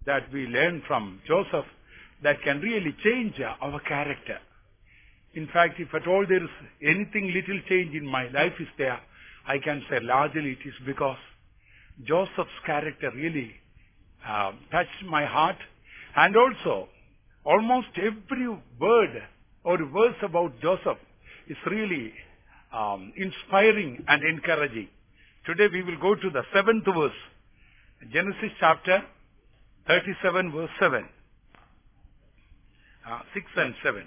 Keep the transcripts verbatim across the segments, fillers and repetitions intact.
that we learn from Joseph that can really change our character. In fact, if at all there is anything little change in my life is there, I can say largely it is because Joseph's character really uh, touched my heart. And also, almost every word or verse about Joseph is really um, inspiring and encouraging. Today we will go to the seventh verse, Genesis chapter thirty-seven, verse seven. Uh, six and seven.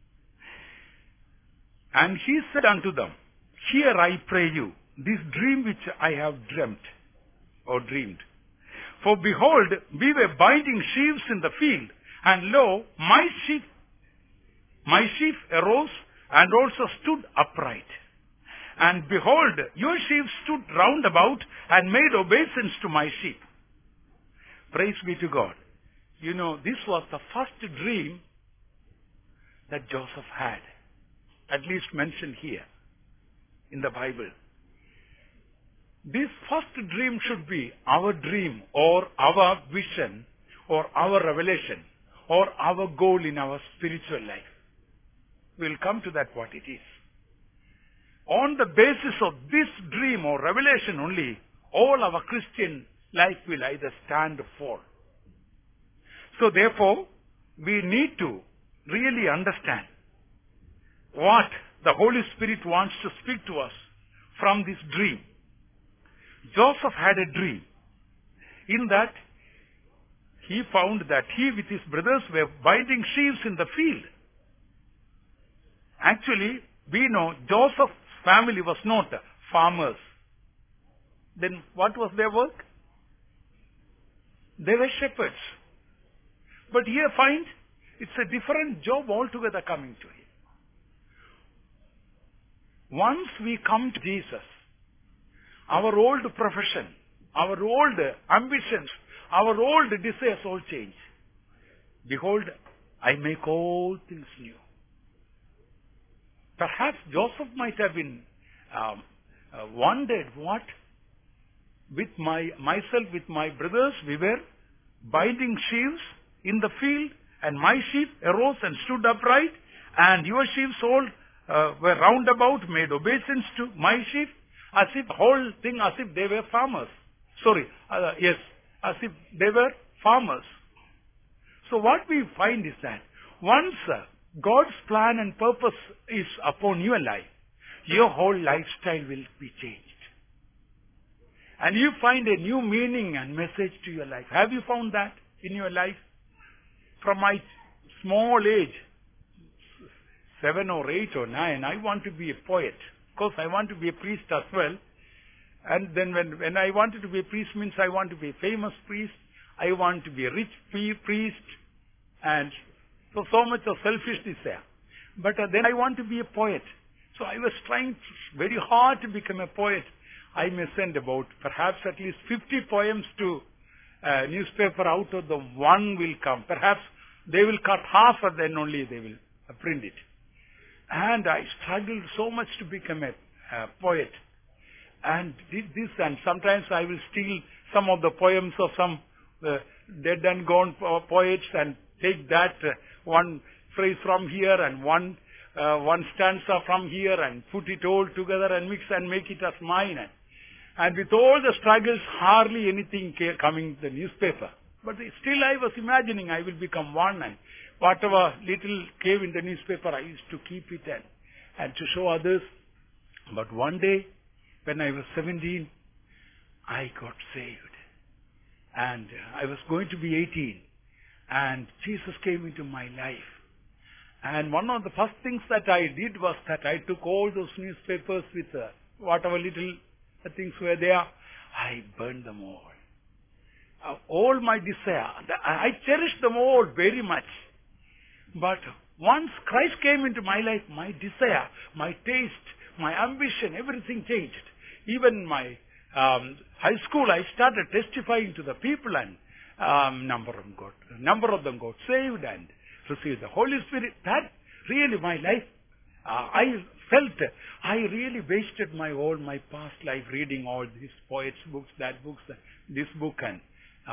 And he said unto them, Hear, I pray you, this dream which I have dreamt, or dreamed. For behold, we were binding sheaves in the field, and lo, my sheep, my sheep arose and also stood upright. And behold, your sheep stood round about and made obeisance to my sheep. Praise be to God. You know, this was the first dream that Joseph had, at least mentioned here in the Bible. This first dream should be our dream or our vision or our revelation or our goal in our spiritual life. We'll come to that what it is. On the basis of this dream or revelation only, all our Christian life will either stand or fall. So therefore, we need to really understand what the Holy Spirit wants to speak to us from this dream. Joseph had a dream in that he found that he with his brothers were binding sheaves in the field. Actually, we know Joseph's family was not farmers. Then what was their work? They were shepherds. But here find it's a different job altogether coming to him. Once we come to Jesus, our old profession, our old ambitions, our old desires all change. Behold, I make all things new. Perhaps Joseph might have been um, uh, wondered what? With my myself, with my brothers, we were binding sheaves in the field, and my sheep arose and stood upright, and your sheep all uh, were round about, made obeisance to my sheep, as if the whole thing, as if they were farmers. Sorry, uh, yes, as if they were farmers. So what we find is that once uh, God's plan and purpose is upon your life, your whole lifestyle will be changed. And you find a new meaning and message to your life. Have you found that in your life? From my small age, seven or eight or nine, I want to be a poet. Of course, I want to be a priest as well. And then when, when I wanted to be a priest means I want to be a famous priest. I want to be a rich priest. And so, so much of selfishness there. But uh, then I want to be a poet. So I was trying very hard to become a poet. I may send about perhaps at least fifty poems to a newspaper. Out of the one will come. Perhaps they will cut half and then only they will print it. And I struggled so much to become a uh, poet. And did this, and sometimes I will steal some of the poems of some uh, dead and gone po- poets and take that uh, one phrase from here and one uh, one stanza from here and put it all together and mix and make it as mine. And, and with all the struggles, hardly anything came coming to the newspaper. But still I was imagining I will become one, and whatever little came in the newspaper, I used to keep it and, and to show others. But one day, when I was seventeen, I got saved. And I was going to be eighteen. And Jesus came into my life. And one of the first things that I did was that I took all those newspapers with uh, whatever little things were there. I burned them all. Uh, all my desire. I cherished them all very much. But once Christ came into my life, my desire, my taste, my ambition, everything changed. Even my um, high school, I started testifying to the people, and um, number of them got, number of them got saved and received the Holy Spirit. That really my life, uh, I felt I really wasted my whole my past life reading all these poets' books, that books, this book, and uh,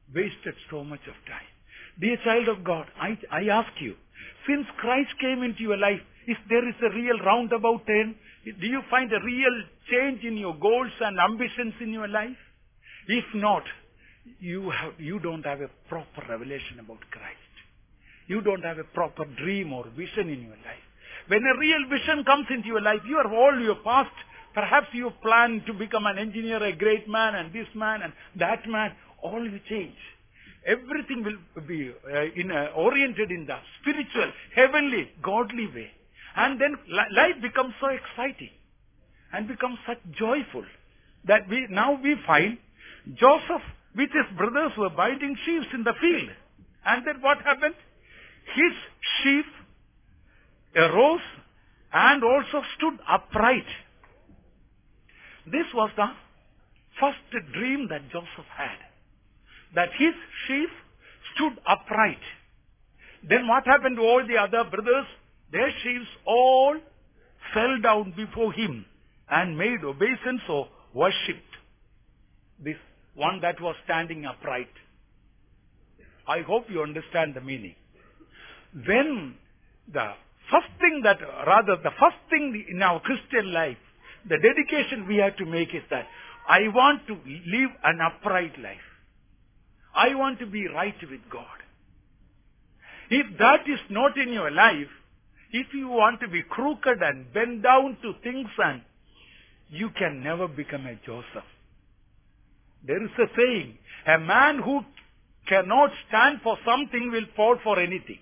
wasted so much of time. Dear child of God, I, I ask you, since Christ came into your life, if there is a real roundabout turn, do you find a real change in your goals and ambitions in your life? If not, you have, you don't have a proper revelation about Christ. You don't have a proper dream or vision in your life. When a real vision comes into your life, you are all your past. Perhaps you plan to become an engineer, a great man, and this man and that man. All will change. Everything will be uh, in, uh, oriented in the spiritual, heavenly, godly way. And then li- life becomes so exciting and becomes such joyful that we now we find Joseph with his brothers were binding sheaves in the field. And then what happened? His sheaf arose and also stood upright. This was the first dream that Joseph had. That his sheaf stood upright. Then what happened to all the other brothers? Their sheaves all fell down before him and made obeisance or worshipped this one that was standing upright. I hope you understand the meaning. When the first thing that, rather the first thing in our Christian life, the dedication we have to make is that I want to live an upright life. I want to be right with God. If that is not in your life, if you want to be crooked and bend down to things, and you can never become a Joseph. There is a saying, a man who cannot stand for something will fall for anything.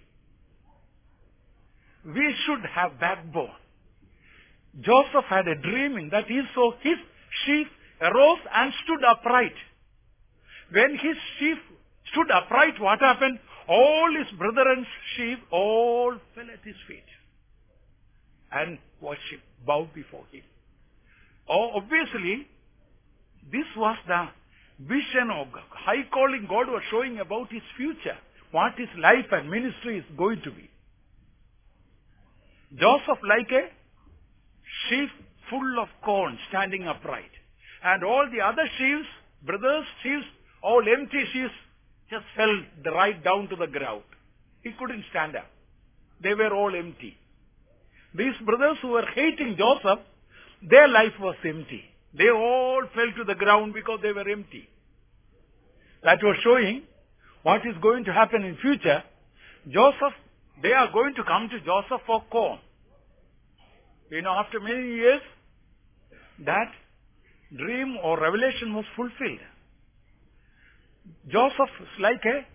We should have backbone. Joseph had a dreaming that he saw his sheaf arose and stood upright. When his sheaf stood upright, what happened? All his brethren's sheep all fell at his feet and worshipped, bowed before him. Oh, obviously, this was the vision of high calling God was showing about his future, what his life and ministry is going to be. Joseph like a sheaf full of corn standing upright. And all the other sheaves, brothers' sheaves, all empty sheaves, just fell right down to the ground. He couldn't stand up. They were all empty. These brothers who were hating Joseph, their life was empty. They all fell to the ground because they were empty. That was showing what is going to happen in future. Joseph, they are going to come to Joseph for corn. You know, after many years, that dream or revelation was fulfilled. Joseph is like a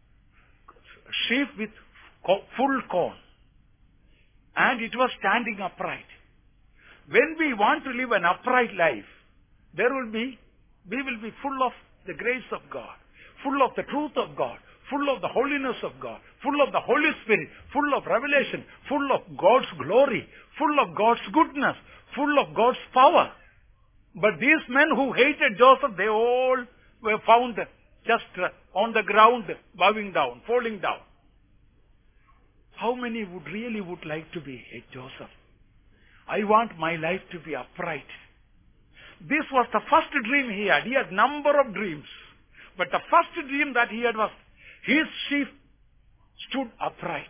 sheaf with full corn. And it was standing upright. When we want to live an upright life, there will be, we will be full of the grace of God, full of the truth of God, full of the holiness of God, full of the Holy Spirit, full of revelation, full of God's glory, full of God's goodness, full of God's power. But these men who hated Joseph, they all were found just on the ground, bowing down, falling down. How many would really would like to be a Joseph? I want my life to be upright. This was the first dream he had. He had number of dreams. But the first dream that he had was his sheep stood upright.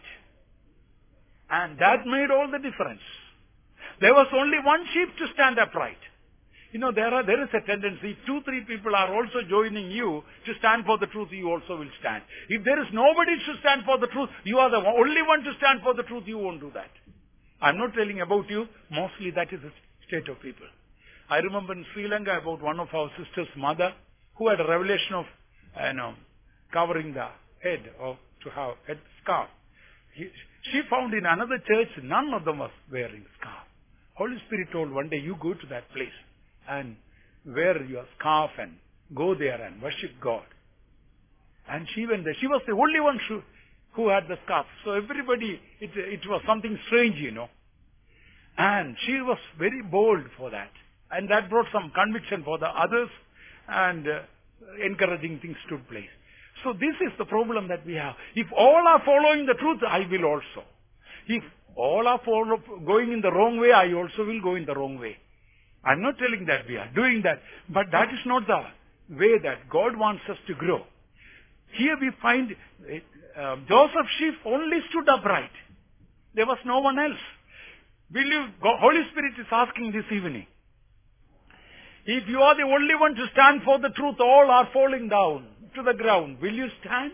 And that made all the difference. There was only one sheep to stand upright. You know, there are, there is a tendency, if two, three people are also joining you to stand for the truth, you also will stand. If there is nobody to stand for the truth, you are the only one to stand for the truth, you won't do that. I'm not telling about you, mostly that is the state of people. I remember in Sri Lanka about one of our sisters' mother who had a revelation of, you know, covering the head or to have head scarf. He, she found in another church, none of them was wearing scarf. Holy Spirit told one day, you go to that place and wear your scarf and go there and worship God. And she went there. She was the only one who, who had the scarf. So everybody, it, it was something strange, you know. And she was very bold for that. And that brought some conviction for the others and uh, encouraging things took place. So this is the problem that we have. If all are following the truth, I will also. If all are follow, going in the wrong way, I also will go in the wrong way. I'm not telling that we are doing that, but that is not the way that God wants us to grow. Here we find uh, Joseph's sheep only stood upright. There was no one else. Will you, go, Holy Spirit is asking this evening. If you are the only one to stand for the truth, all are falling down to the ground. Will you stand?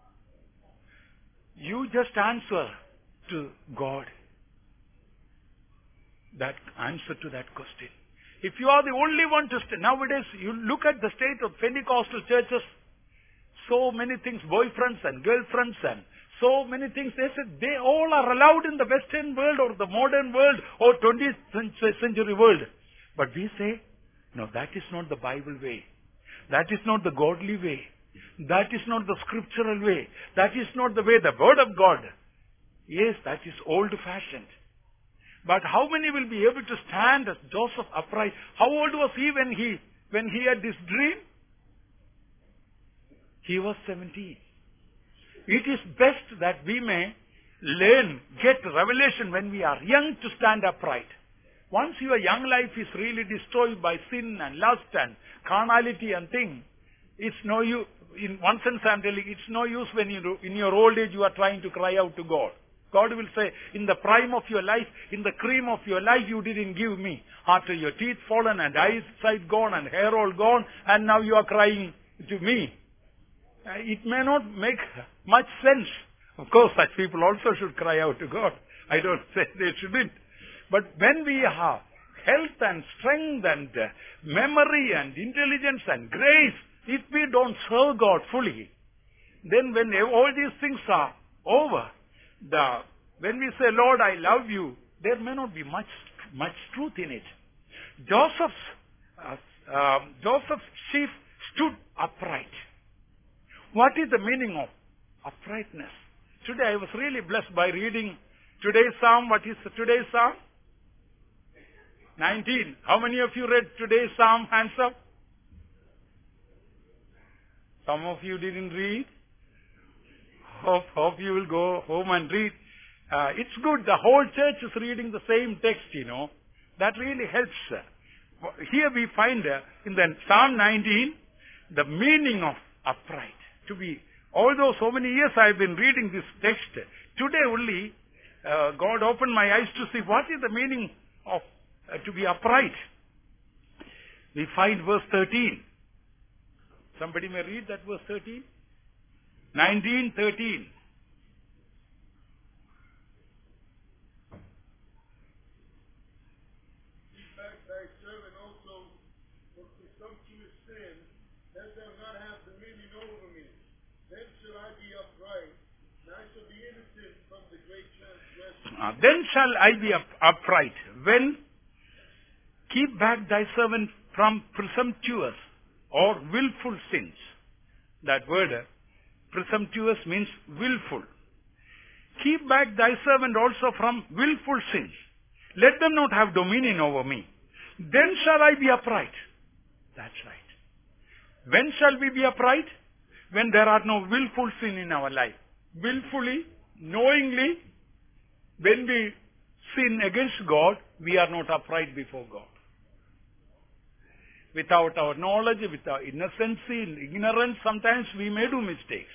You just answer to God. That answer to that question. If you are the only one to stand, nowadays you look at the state of Pentecostal churches, so many things, boyfriends and girlfriends and so many things. They said they all are allowed in the Western world or the modern world or twentieth century world. But we say, no, that is not the Bible way. That is not the godly way. That is not the scriptural way. That is not the way, the Word of God. Yes, that is old-fashioned. But how many will be able to stand as Joseph upright? How old was he when he when he had this dream? He was seventeen. It is best that we may learn, get revelation when we are young to stand upright. Once your young life is really destroyed by sin and lust and carnality and things, it's no use. In one sense I am telling, it's no use when you, in your old age you are trying to cry out to God. God will say, in the prime of your life, in the cream of your life, you didn't give me. After your teeth fallen and eyesight gone and hair all gone, and now you are crying to me. Uh, it may not make much sense. Of course, such people also should cry out to God. I don't say they shouldn't. But when we have health and strength and uh, memory and intelligence and grace, if we don't serve God fully, then when all these things are over, the when we say, Lord, I love you, there may not be much much truth in it. Joseph's uh, uh, Joseph's sheep stood upright. What is the meaning of uprightness? Today I was really blessed by reading today's psalm. What is today's psalm? nineteen. How many of you read today's psalm? Hands up. Some of you didn't read. Hope, hope you will go home and read. Uh, it's good. The whole church is reading the same text, you know. That really helps. Here we find uh, in the Psalm nineteen, the meaning of upright. To be, although so many years I have been reading this text, today only uh, God opened my eyes to see what is the meaning of uh, to be upright. We find verse thirteen. Somebody may read that verse thirteen? nineteen thirteen. Keep back thy servant also from presumptuous sin, that thou not have dominion over me. Then shall I be upright, and I shall be innocent from the great transgression. Uh, then shall I be up, upright. When? Keep back thy servant from presumptuous or willful sins. That word, uh, presumptuous means willful. Keep back thy servant also from willful sins. Let them not have dominion over me. Then shall I be upright. That's right. When shall we be upright? When there are no willful sin in our life. Willfully, knowingly, when we sin against God, we are not upright before God. Without our knowledge, with our innocency, ignorance, sometimes we may do mistakes.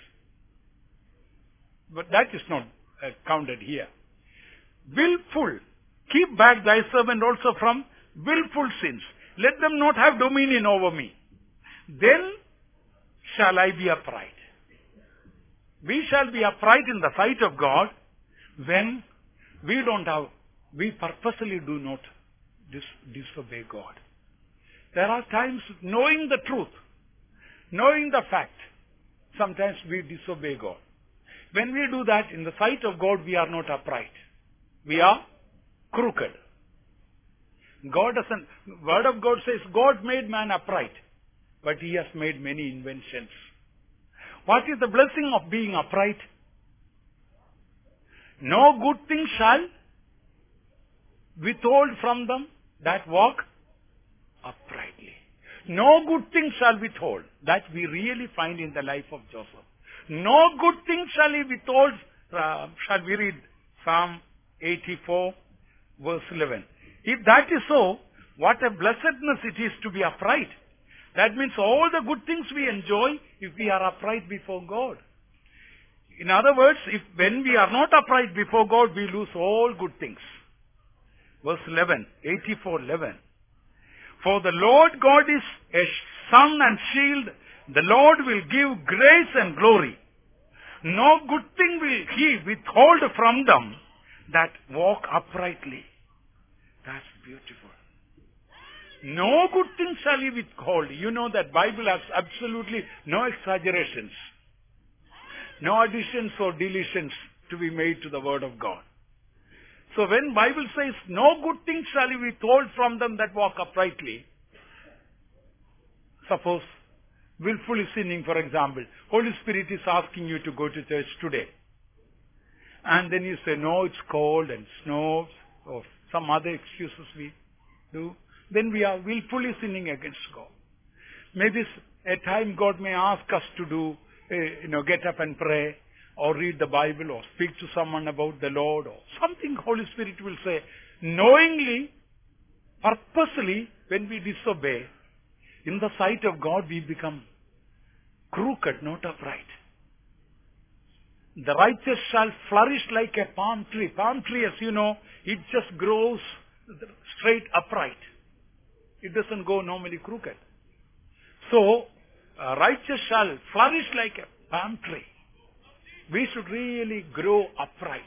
But that is not uh, counted here. Willful. Keep back thy servant also from willful sins. Let them not have dominion over me. Then shall I be upright. We shall be upright in the sight of God when we don't have, we purposely do not dis- disobey God. There are times, knowing the truth, knowing the fact, sometimes we disobey God. When we do that, in the sight of God, we are not upright. We are crooked. God doesn't, Word of God says, God made man upright, but He has made many inventions. What is the blessing of being upright? No good thing shall withhold from them that walk uprightly. No good thing shall withhold. That we really find in the life of Joseph. No good thing shall he withhold. Uh, shall we read Psalm eighty-four, verse eleven. If that is so, what a blessedness it is to be upright. That means all the good things we enjoy if we are upright before God. In other words, if when we are not upright before God, we lose all good things. Verse eleven, eighty-four eleven. For the Lord God is a sun and shield. The Lord will give grace and glory. No good thing will He withhold from them that walk uprightly. That's beautiful. No good thing shall He withhold. You know that Bible has absolutely no exaggerations. No additions or deletions to be made to the Word of God. So when Bible says, no good thing shall He withhold from them that walk uprightly. Suppose, willfully sinning, for example. Holy Spirit is asking you to go to church today. And then you say, no, it's cold and snows, or some other excuses we do. Then we are willfully sinning against God. Maybe at time God may ask us to do, uh, you know, get up and pray, or read the Bible, or speak to someone about the Lord, or something Holy Spirit will say. Knowingly, purposely, when we disobey, in the sight of God we become crooked, not upright. The righteous shall flourish like a palm tree. Palm tree, as you know, it just grows straight upright. It doesn't go normally crooked. So, uh, righteous shall flourish like a palm tree. We should really grow upright.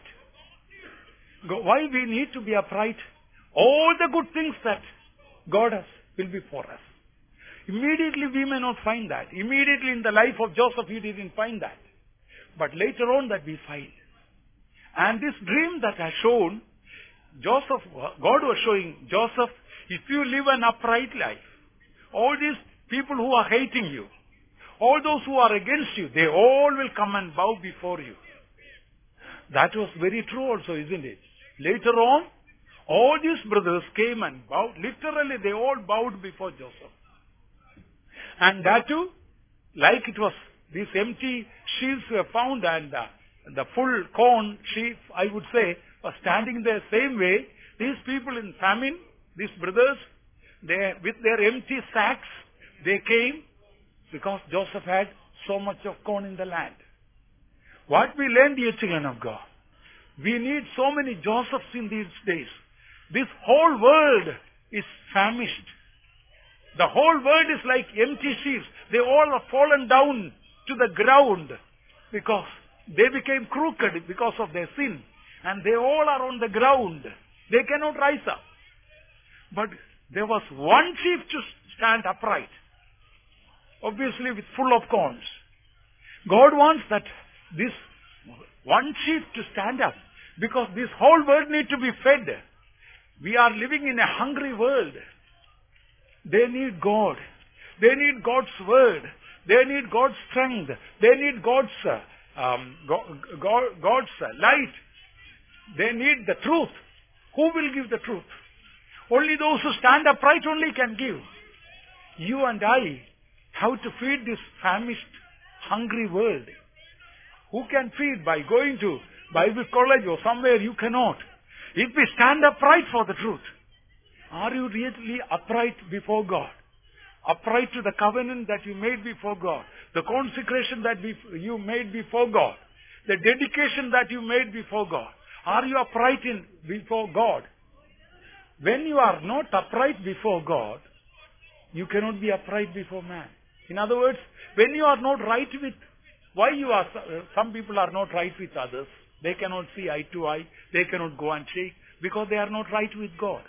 Go, why we need to be upright? All the good things that God has will be for us. Immediately we may not find that. Immediately in the life of Joseph, he didn't find that. But later on that we find. And this dream that I shown, Joseph, God was showing Joseph, if you live an upright life, all these people who are hating you, all those who are against you, they all will come and bow before you. That was very true also, isn't it? Later on, all these brothers came and bowed. Literally, they all bowed before Joseph. And that too, like it was, these empty sheaves were found, and uh, the full corn sheaf, I would say, was standing there same way. These people in famine, these brothers, they, with their empty sacks, they came because Joseph had so much of corn in the land. What we learn, dear children of God, we need so many Josephs in these days. This whole world is famished. The whole world is like empty sheaves. They all have fallen down to the ground because they became crooked because of their sin. And they all are on the ground. They cannot rise up. But there was one sheaf to stand upright. Obviously with full of corns. God wants that this one sheaf to stand up. Because this whole world needs to be fed. We are living in a hungry world. They need God. They need God's word. They need God's strength. They need God's uh, um, God, God, God's uh, light. They need the truth. Who will give the truth? Only those who stand upright only can give. You and I have to feed this famished, hungry world. Who can feed? By going to Bible college or somewhere? You cannot. If we stand upright for the truth, are you really upright before God? Upright to the covenant that you made before God. The consecration that you made before God. The dedication that you made before God. Are you upright in before God? When you are not upright before God, you cannot be upright before man. In other words, when you are not right with, why you are, some people are not right with others. They cannot see eye to eye. They cannot go and shake because they are not right with God.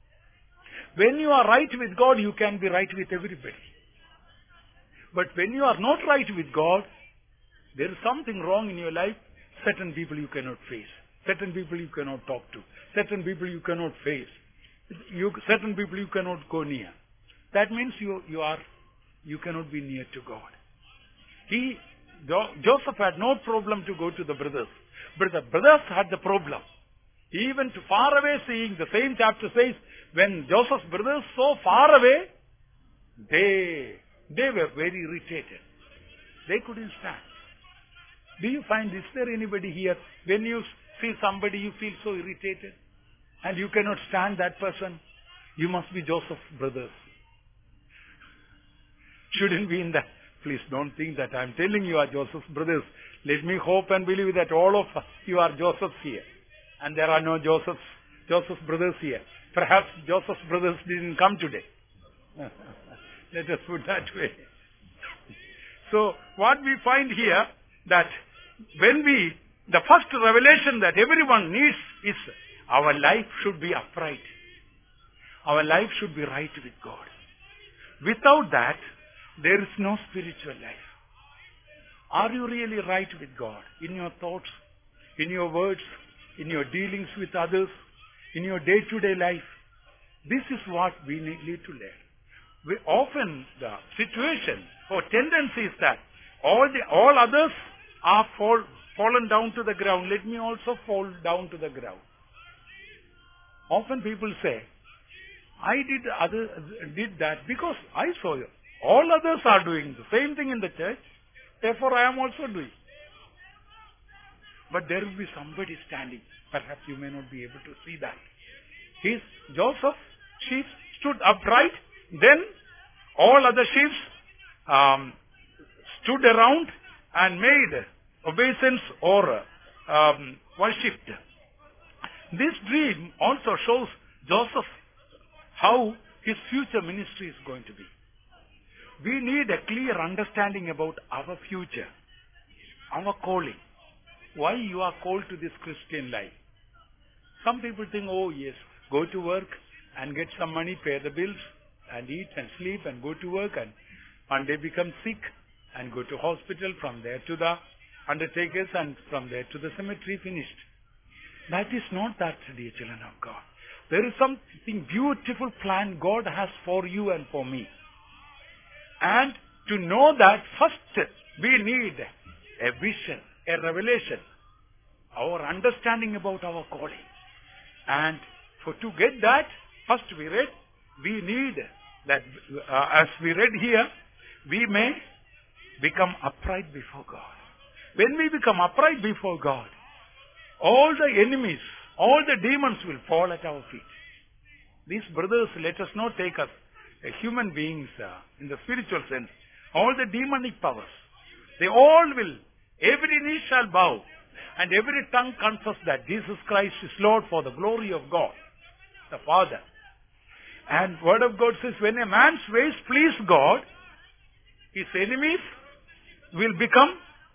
When you are right with God, you can be right with everybody. But when you are not right with God, there is something wrong in your life. Certain people you cannot face. Certain people you cannot talk to. Certain people you cannot face. You, certain people you cannot go near. That means you, you are, you cannot be near to God. He, Joseph had no problem to go to the brothers. But the brothers had the problem. Even to far away seeing, the same chapter says, when Joseph's brothers saw far away, they, they were very irritated. They couldn't stand. Do you find, is there anybody here, when you see somebody you feel so irritated and you cannot stand that person? You must be Joseph's brothers. shouldn't be in that. Please don't think that I'm telling you are Joseph's brothers. Let me hope and believe that all of you are Josephs here. And there are no Joseph's, Joseph's brothers here. Perhaps Joseph's brothers didn't come today. Let us put that way. So what we find here, that when we, the first revelation that everyone needs is our life should be upright. Our life should be right with God. Without that, there is no spiritual life. Are you really right with God in your thoughts, in your words, in your dealings with others, in your day-to-day life? This is what we need to learn. We often, the situation or tendency is that all the all others are fall, fallen down to the ground. Let me also fall down to the ground. Often people say, I did other did that because I saw you. All others are doing the same thing in the church. Therefore, I am also doing. But there will be somebody standing. Perhaps you may not be able to see that. His Joseph sheep stood upright. Then all other sheep um, stood around and made obeisance or um, worshipped. This dream also shows Joseph how his future ministry is going to be. We need a clear understanding about our future, our calling, why you are called to this Christian life. Some people think, oh yes, go to work and get some money, pay the bills, and eat and sleep and go to work, and one day become sick and go to hospital, from there to the undertakers, and from there to the cemetery, finished. That is not that, dear children of God. There is something beautiful plan God has for you and for me. And to know that, first we need a vision, a revelation, our understanding about our calling. And for to get that, first we read, we need that, uh, as we read here, we may become upright before God. When we become upright before God, all the enemies, all the demons will fall at our feet. These brothers, let us not take us as human beings uh, in the spiritual sense. All the demonic powers, they all will, every knee shall bow and every tongue confess that Jesus Christ is Lord for the glory of God, the Father. And Word of God says, when a man's ways please God, his enemies will become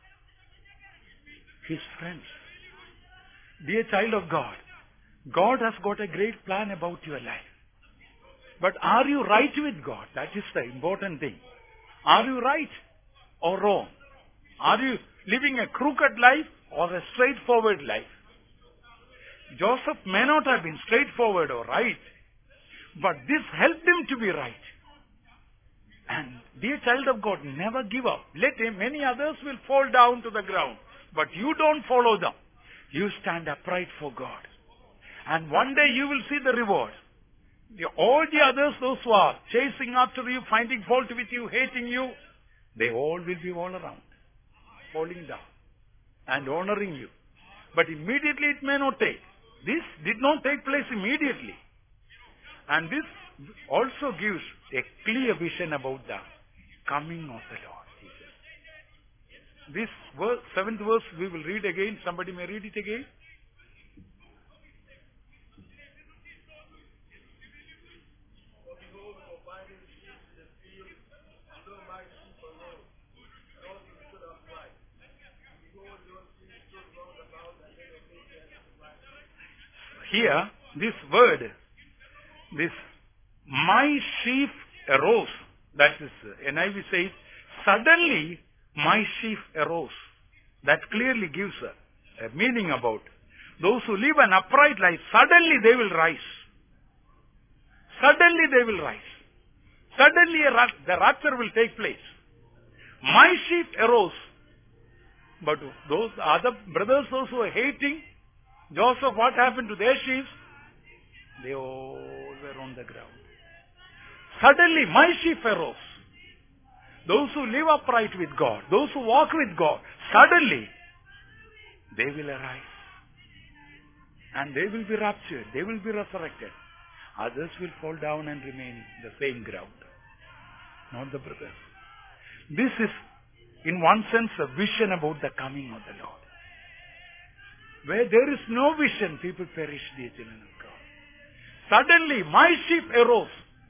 his friends. Dear child of God, God has got a great plan about your life. But are you right with God? That is the important thing. Are you right or wrong? Are you living a crooked life or a straightforward life? Joseph may not have been straightforward or right, but this helped him to be right. And dear child of God, never give up. Let him, many others will fall down to the ground, but you don't follow them. You stand upright for God. And one day you will see the reward. The, all the others, those who are chasing after you, finding fault with you, hating you, they all will be all around, falling down and honoring you. But immediately it may not take. This did not take place immediately. And this also gives a clear vision about the coming of the Lord Jesus. This verse, seventh verse we will read again. Somebody may read it again. Here, this word, this my sheep arose, that is, N I V says, suddenly my sheep arose. That clearly gives a, a meaning about those who live an upright life, suddenly they will rise. Suddenly they will rise. Suddenly a, the rapture will take place. My sheep arose. But those other brothers, those who are hating Joseph, what happened to their sheep? They all were on the ground. Suddenly my sheep arose. Those who live upright with God, those who walk with God, suddenly they will arise. And they will be raptured. They will be resurrected. Others will fall down and remain the same ground. Not the brothers. This is, in one sense, a vision about the coming of the Lord. Where there is no vision, people perish, dear children of God. Suddenly, my sheep arose.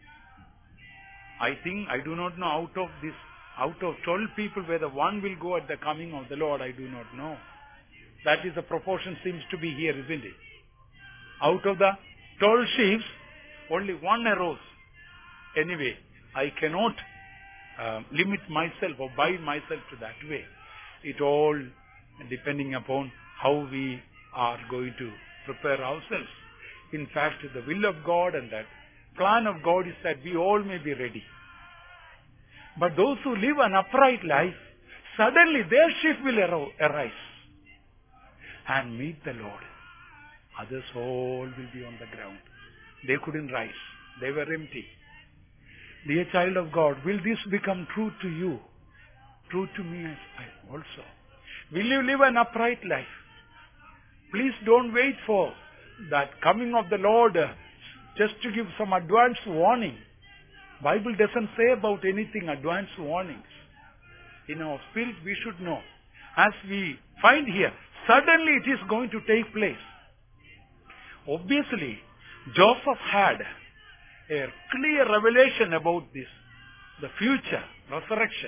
I think, I do not know, out of this, out of twelve people, whether one will go at the coming of the Lord, I do not know. That is the proportion seems to be here, isn't it? Out of the twelve sheep, only one arose. Anyway, I cannot uh, limit myself or bind myself to that way. It all depending upon how we are going to prepare ourselves. In fact, the will of God and that plan of God is that we all may be ready. But those who live an upright life, suddenly their sheep will arise and meet the Lord. Others all will be on the ground. They couldn't rise. They were empty. Dear child of God, will this become true to you? True to me also. Will you live an upright life? Please don't wait for that coming of the Lord uh, just to give some advance warning. Bible doesn't say about anything advance warnings. In our spirit we should know. As we find here, suddenly it is going to take place. Obviously, Joseph had a clear revelation about this, the future, resurrection,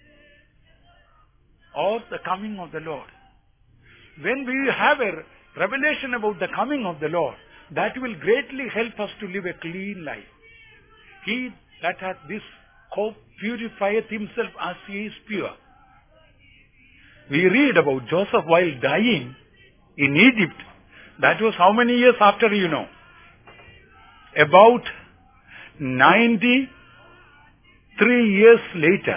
or the coming of the Lord. When we have a revelation about the coming of the Lord, that will greatly help us to live a clean life. He that hath this hope purifieth himself as he is pure. We read about Joseph while dying in Egypt. That was how many years after, you know? About ninety-three years later.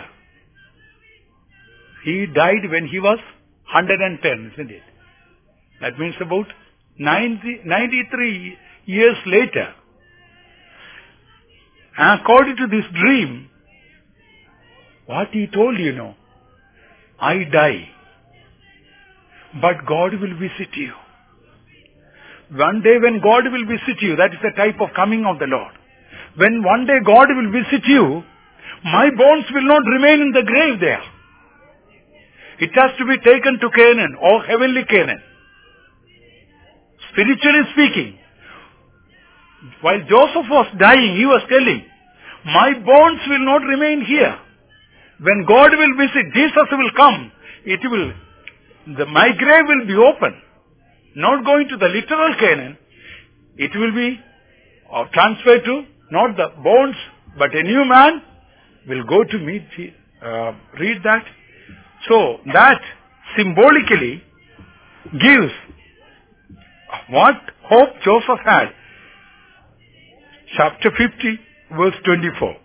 He died when he was one hundred ten, isn't it? That means about ninety, ninety-three years later. And according to this dream, what he told, you know, I die, but God will visit you. One day when God will visit you, that is the type of coming of the Lord. When one day God will visit you, my bones will not remain in the grave there. It has to be taken to Canaan or heavenly Canaan. Spiritually speaking, while Joseph was dying, he was telling, my bones will not remain here. When God will visit, Jesus will come, it will, the, my grave will be open. Not going to the literal Canaan, it will be or transferred to not the bones, but a new man will go to meet, uh, read that. So that symbolically gives what hope Joseph had. Chapter fifty, verse twenty-four.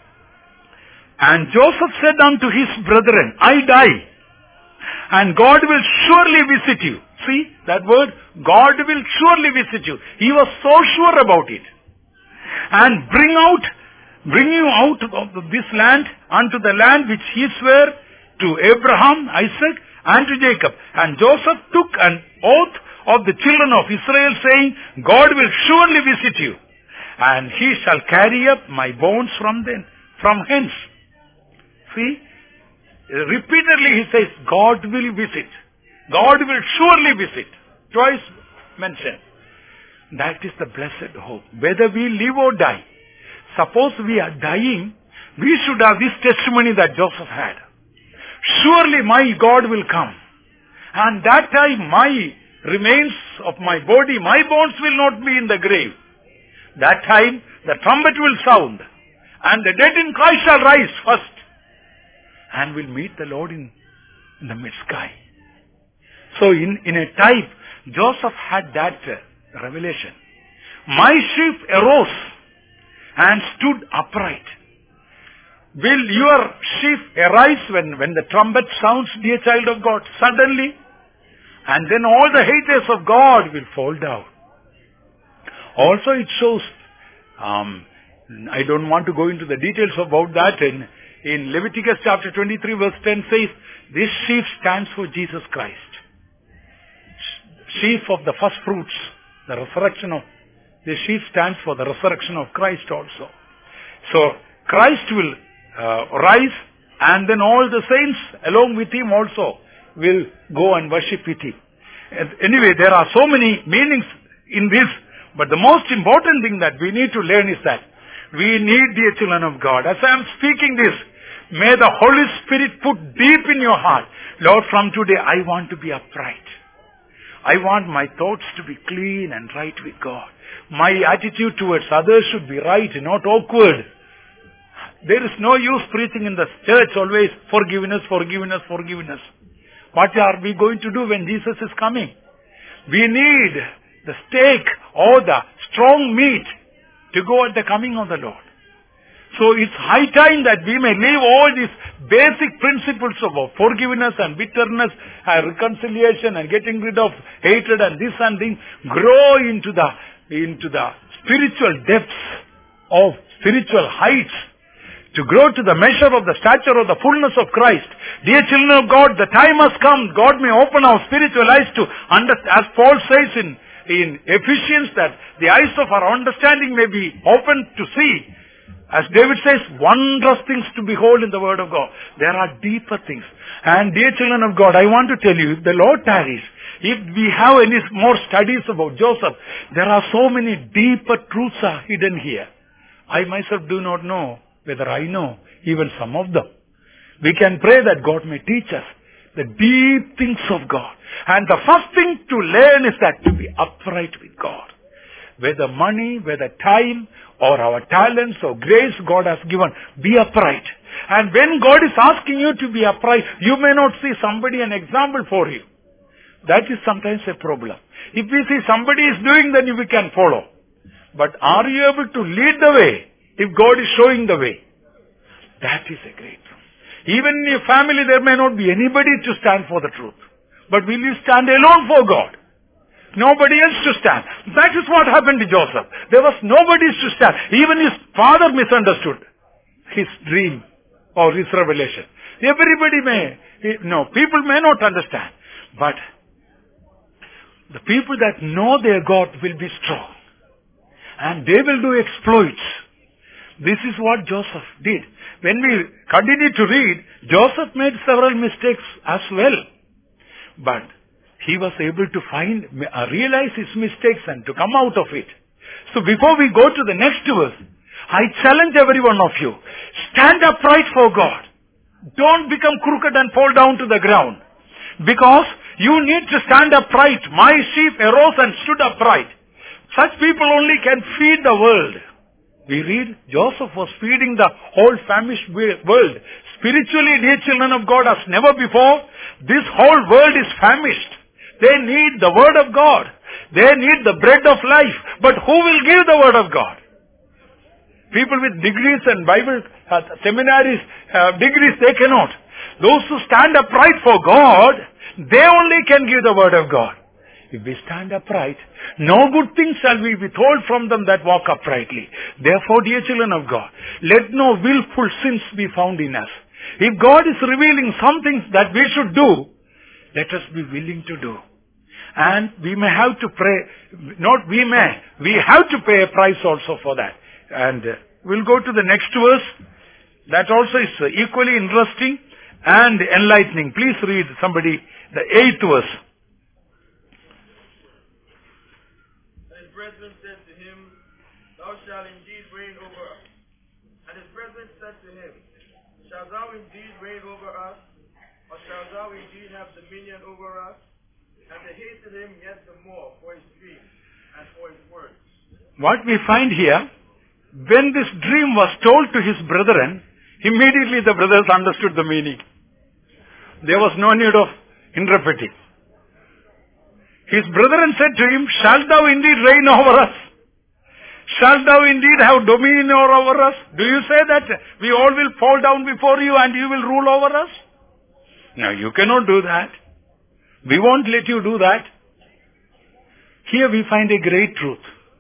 And Joseph said unto his brethren, I die, and God will surely visit you. See that word? God will surely visit you. He was so sure about it. And bring out, bring you out of this land unto the land which he sware to Abraham, Isaac, and to Jacob. And Joseph took an oath of the children of Israel, saying, God will surely visit you, and he shall carry up my bones from them, from hence. See, repeatedly he says, God will visit. God will surely visit. Twice mentioned. That is the blessed hope. Whether we live or die. Suppose we are dying, we should have this testimony that Joseph had. Surely my God will come. And that time my remains of my body, my bones will not be in the grave. That time the trumpet will sound. And the dead in Christ shall rise first. And will meet the Lord in, in the mid-sky. So in, in a type, Joseph had that uh, revelation. My sheep arose and stood upright. Will your sheep arise when, when the trumpet sounds, dear child of God, suddenly? And then all the haters of God will fall down. Also it shows, um, I don't want to go into the details about that. In, in Leviticus chapter twenty-three verse ten says, this sheep stands for Jesus Christ. Sheaf of the first fruits, the resurrection of, the sheaf stands for the resurrection of Christ also. So, Christ will uh, rise And then all the saints along with him also will go and worship with him. Anyway, there are so many meanings in this, but the most important thing that we need to learn is that we need, dear children of God. As I am speaking this, may the Holy Spirit put deep in your heart, Lord, from today I want to be upright. I want my thoughts to be clean and right with God. My attitude towards others should be right, not awkward. There is no use preaching in the church always forgiveness, forgiveness, forgiveness. What are we going to do when Jesus is coming? We need the steak or the strong meat to go at the coming of the Lord. So it's high time that we may leave all these basic principles of forgiveness and bitterness and reconciliation and getting rid of hatred and this and thing, grow into the, into the spiritual depths of spiritual heights, to grow to the measure of the stature of the fullness of Christ. Dear children of God, the time has come. God may open our spiritual eyes to understand, as Paul says in, in Ephesians, that the eyes of our understanding may be opened to see. As David says, wondrous things to behold in the Word of God. There are deeper things. And dear children of God, I want to tell you, if the Lord tarries, if we have any more studies about Joseph, there are so many deeper truths are hidden here. I myself do not know whether I know even some of them. We can pray that God may teach us the deep things of God. And the first thing to learn is that to be upright with God. Whether money, whether time, or our talents or grace God has given, be upright. And when God is asking you to be upright, you may not see somebody an example for you. That is sometimes a problem. If we see somebody is doing, then we can follow. But are you able to lead the way if God is showing the way? That is a great truth. Even in your family, there may not be anybody to stand for the truth. But will you stand alone for God? Nobody else to stand. That is what happened to Joseph. There was nobody to stand. Even his father misunderstood his dream or his revelation. Everybody may, no, people may not understand. But the people that know their God will be strong. And they will do exploits. This is what Joseph did. When we continue to read, Joseph made several mistakes as well. But he was able to find, uh, realize his mistakes and to come out of it. So before we go to the next verse, I challenge every one of you, stand upright for God. Don't become crooked and fall down to the ground. Because you need to stand upright. My sheep arose and stood upright. Such people only can feed the world. We read, Joseph was feeding the whole famished world. Spiritually, dear children of God, as never before, this whole world is famished. They need the Word of God. They need the bread of life. But who will give the Word of God? People with degrees and Bible uh, seminaries, uh, degrees, they cannot. Those who stand upright for God, they only can give the Word of God. If we stand upright, no good thing shall we withhold from them that walk uprightly. Therefore, dear children of God, let no willful sins be found in us. If God is revealing some things that we should do, let us be willing to do. And we may have to pray, not we may, we have to pay a price also for that. And uh, we'll go to the next verse. That also is uh, equally interesting and enlightening. Please read somebody, the eighth verse. And his brethren said to him, Thou shalt indeed reign over us. And his brethren said to him, Shalt thou indeed reign over us? Or shalt thou indeed have dominion over us? And they hated him yet the more for his dream and for his words. What we find here, when this dream was told to his brethren, immediately the brothers understood the meaning. There was no need of interpreting. His brethren said to him, Shalt thou indeed reign over us? Shalt thou indeed have dominion over us? Do you say that we all will fall down before you and you will rule over us? No, you cannot do that. We won't let you do that. Here we find a great truth.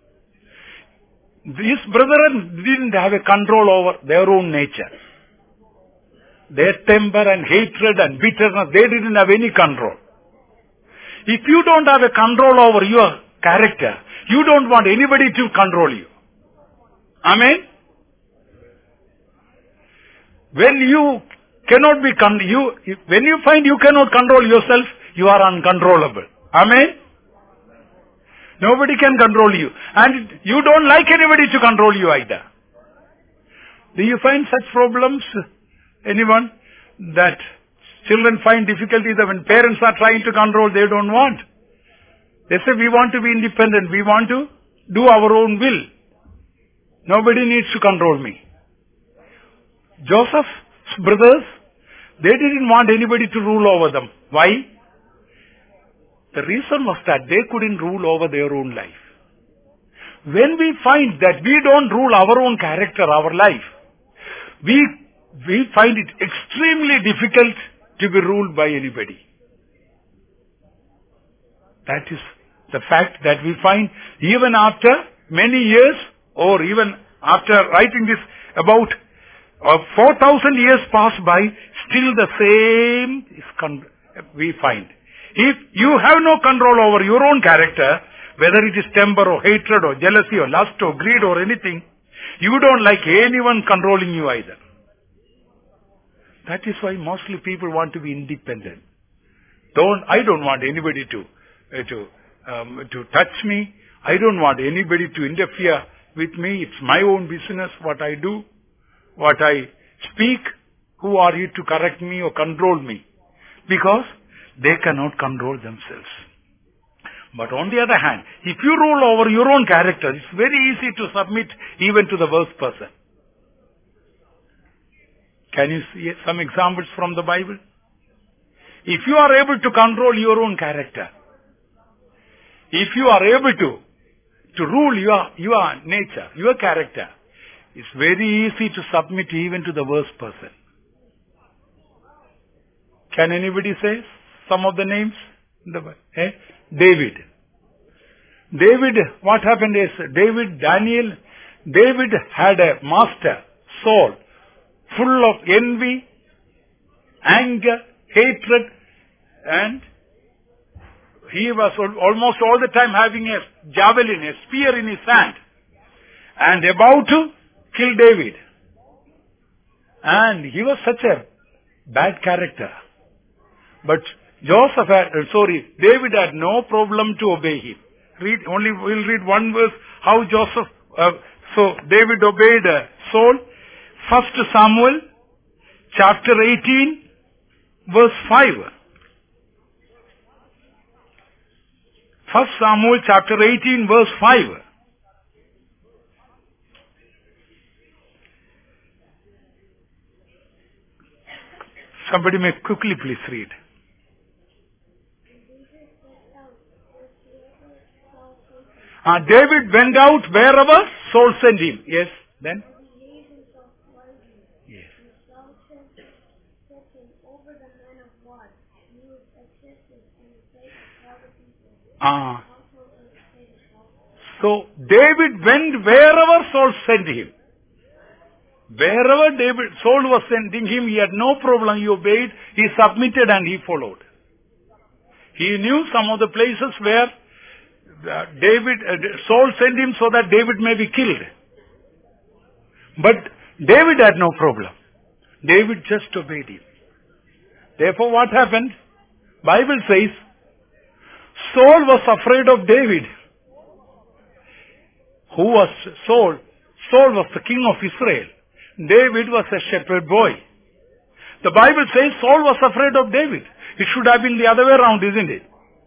These brethren didn't have a control over their own nature. Their temper and hatred and bitterness, they didn't have any control. If you don't have a control over your character, you don't want anybody to control you. Amen? When you cannot be, con- you, if, when you find you cannot control yourself, you are uncontrollable. Amen? Nobody can control you. And you don't like anybody to control you either. Do you find such problems? Anyone? That children find difficulties when parents are trying to control, they don't want. They say, we want to be independent. We want to do our own will. Nobody needs to control me. Joseph's brothers, they didn't want anybody to rule over them. Why? The reason was that they couldn't rule over their own life. When we find that we don't rule our own character, our life, we, we find it extremely difficult to be ruled by anybody. That is the fact that we find even after many years, or even after writing this, about uh, four thousand years pass by, still the same is con- we find. If you have no control over your own character, whether it is temper or hatred or jealousy or lust or greed or anything, you don't like anyone controlling you either. That is why mostly people want to be independent. Don't, I don't want anybody to, uh, to, um, to touch me. I don't want anybody to interfere with me. It's my own business, what I do, what I speak. Who are you to correct me or control me? Because they cannot control themselves. But on the other hand, if you rule over your own character, it's very easy to submit even to the worst person. Can you see some examples from the Bible? If you are able to control your own character, if you are able to, to rule your, your nature, your character, it's very easy to submit even to the worst person. Can anybody say some of the names? Eh? David. David, what happened is, David, Daniel, David had a master, Saul, full of envy, anger, hatred, and he was almost all the time having a javelin, a spear in his hand, and about to kill David. And he was such a bad character. But Joseph had, uh, sorry, David had no problem to obey him. Read, only, we'll read one verse, how Joseph, uh, so David obeyed uh, Saul. First Samuel, chapter eighteen, verse five. First Samuel, chapter eighteen, verse five. Somebody may quickly please read. Uh, David went out wherever Saul sent him. Yes, then? Yes. Ah. So, David went wherever Saul sent him. Wherever David, Saul was sending him, he had no problem. He obeyed, he submitted, and he followed. He knew some of the places where uh, David, uh, Saul sent him so that David may be killed. But David had no problem. David just obeyed him. Therefore, what happened? Bible says, Saul was afraid of David. Who was Saul? Saul was the king of Israel. David was a shepherd boy. The Bible says Saul was afraid of David. It should have been the other way around, isn't it?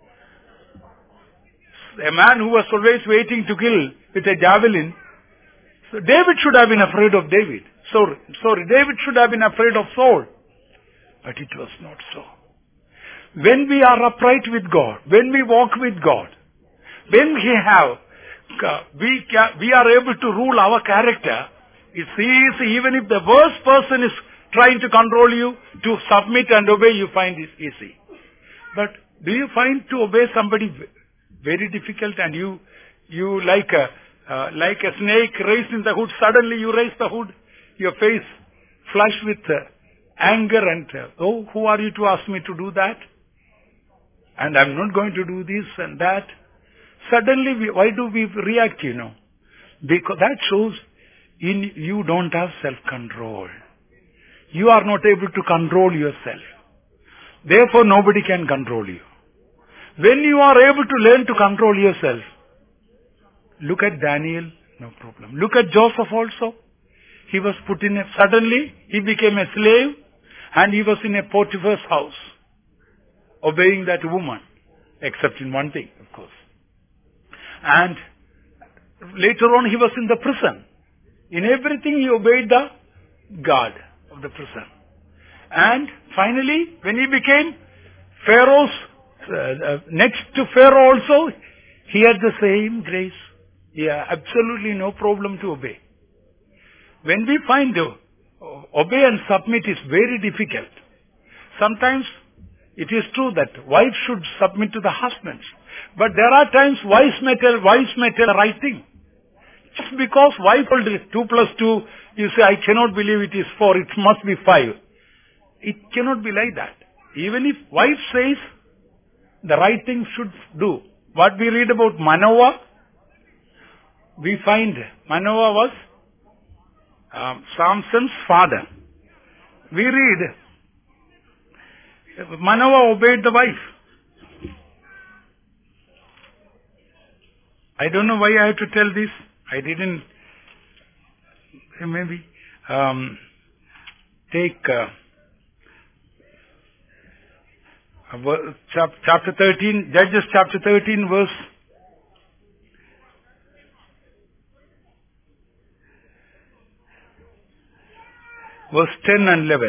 A man who was always waiting to kill with a javelin. So David should have been afraid of David. Sorry, sorry, David should have been afraid of Saul. But it was not so. When we are upright with God, when we walk with God, when we have, uh, we, ca- we are able to rule our character, it's easy. Even if the worst person is trying to control you, to submit and obey, you find it easy. But do you find to obey somebody very difficult, and you, you like a, uh, like a snake raising the hood, suddenly you raise the hood, your face flushed with uh, anger and, uh, oh, who are you to ask me to do that? And I'm not going to do this and that. Suddenly, we, why do we react, you know? Because that shows in you don't have self-control. You are not able to control yourself. Therefore, nobody can control you. When you are able to learn to control yourself, look at Daniel, no problem. Look at Joseph also. He was put in a, suddenly he became a slave and he was in a Potiphar's house, obeying that woman, except in one thing, of course. And later on he was in the prison. In everything he obeyed the guard of the prison. And finally, when he became Pharaoh's, uh, uh, next to Pharaoh also, he had the same grace. Yeah, absolutely no problem to obey. When we find to obey and submit is very difficult. Sometimes it is true that wives should submit to the husbands. But there are times wives may tell, wives may tell the right thing. Just because wife told it two plus two, you say, I cannot believe it is four, it must be five. It cannot be like that. Even if wife says, the right thing should do. What we read about Manoah, we find Manoah was um, Samson's father. We read, Manoah obeyed the wife. I don't know why I have to tell this. I didn't, maybe, um, take uh, chapter thirteen, Judges chapter thirteen verse verse ten and eleven.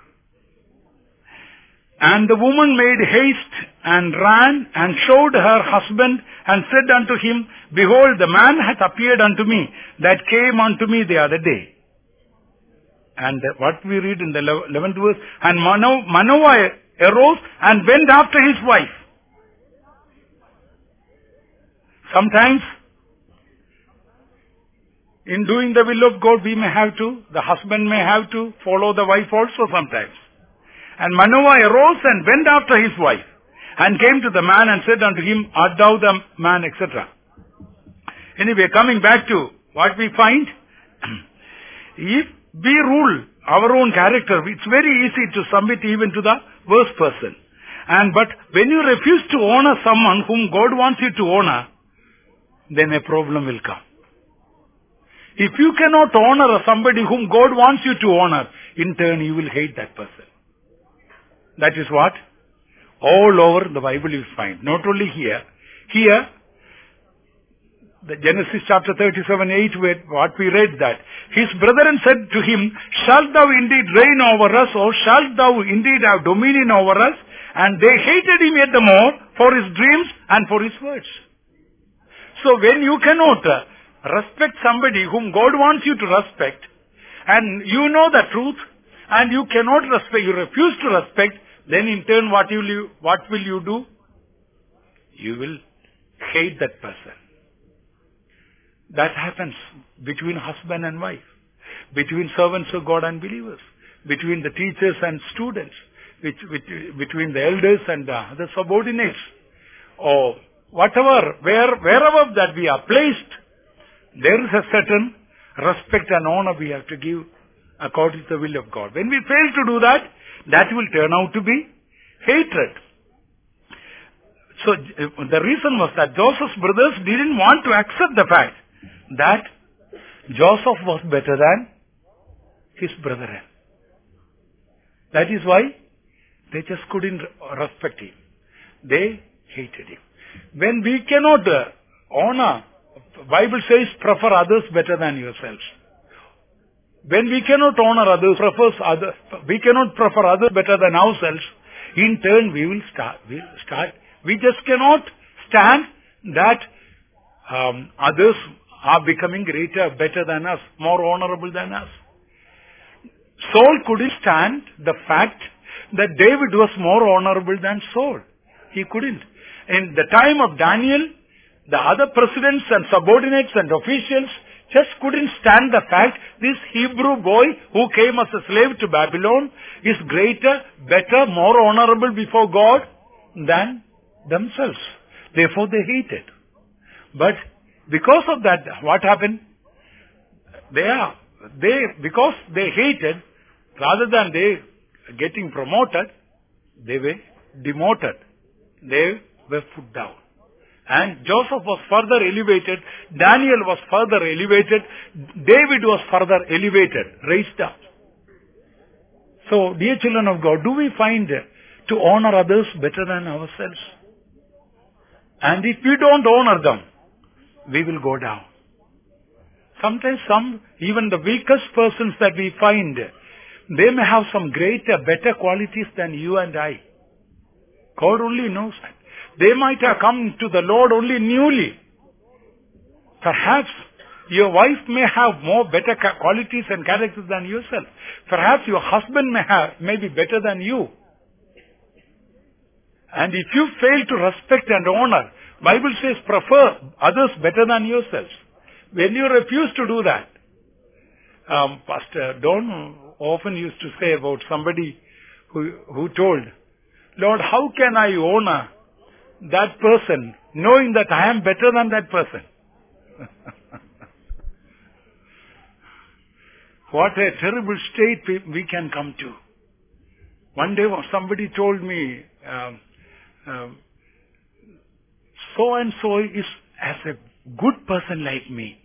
And the woman made haste and ran and showed her husband and said unto him, Behold, the man hath appeared unto me that came unto me the other day. And what we read in the eleventh verse, and Mano- Manoah arose and went after his wife. Sometimes, in doing the will of God, we may have to, the husband may have to follow the wife also sometimes. And Manoah arose and went after his wife, and came to the man and said unto him, Art thou the man, et cetera. Anyway, coming back to what we find, if we rule our own character, it's very easy to submit even to the worst person. And but when you refuse to honor someone whom God wants you to honor, then a problem will come. If you cannot honor somebody whom God wants you to honor, in turn you will hate that person. That is what? All over the Bible you find. Not only here. Here, the Genesis chapter thirty-seven, eight, where what we read that. His brethren said to him, Shalt thou indeed reign over us, or shalt thou indeed have dominion over us? And they hated him yet the more for his dreams and for his words. So when you cannot uh, respect somebody whom God wants you to respect, and you know the truth, and you cannot respect, you refuse to respect, then in turn what will you, what will you do? You will hate that person. That happens between husband and wife, between servants of God and believers, between the teachers and students, which, which, between the elders and the other subordinates, or whatever, where, wherever that we are placed, there is a certain respect and honor we have to give according to the will of God. When we fail to do that, that will turn out to be hatred. So the reason was that Joseph's brothers didn't want to accept the fact that Joseph was better than his brethren. That is why they just couldn't respect him. They hated him. When we cannot uh, honor, Bible says prefer others better than yourselves. When we cannot honor others, prefers others, we cannot prefer others better than ourselves, in turn we will start, we'll start, we just cannot stand that um, others are becoming greater, better than us, more honorable than us. Saul couldn't stand the fact that David was more honorable than Saul. He couldn't. In the time of Daniel, the other presidents and subordinates and officials just couldn't stand the fact this Hebrew boy who came as a slave to Babylon is greater, better, more honorable before God than themselves. Therefore they hated. But because of that, what happened? They are, they, because they hated, Rather than they getting promoted, they were demoted. They were put down. And Joseph was further elevated. Daniel was further elevated. David was further elevated, raised up. So, dear children of God, do we find to honor others better than ourselves? And if we don't honor them, we will go down. Sometimes some, even the weakest persons that we find, they may have some greater, better qualities than you and I. God only knows that. They might have come to the Lord only newly. Perhaps your wife may have more better qualities and characters than yourself. Perhaps your husband may have, may be better than you. And if you fail to respect and honor, Bible says prefer others better than yourselves. When you refuse to do that, um, Pastor Don often used to say about somebody who, who told, Lord, how can I honor that person knowing that I am better than that person? What a terrible state we, we can come to. One day somebody told me, um, um, so and so is as a good person like me.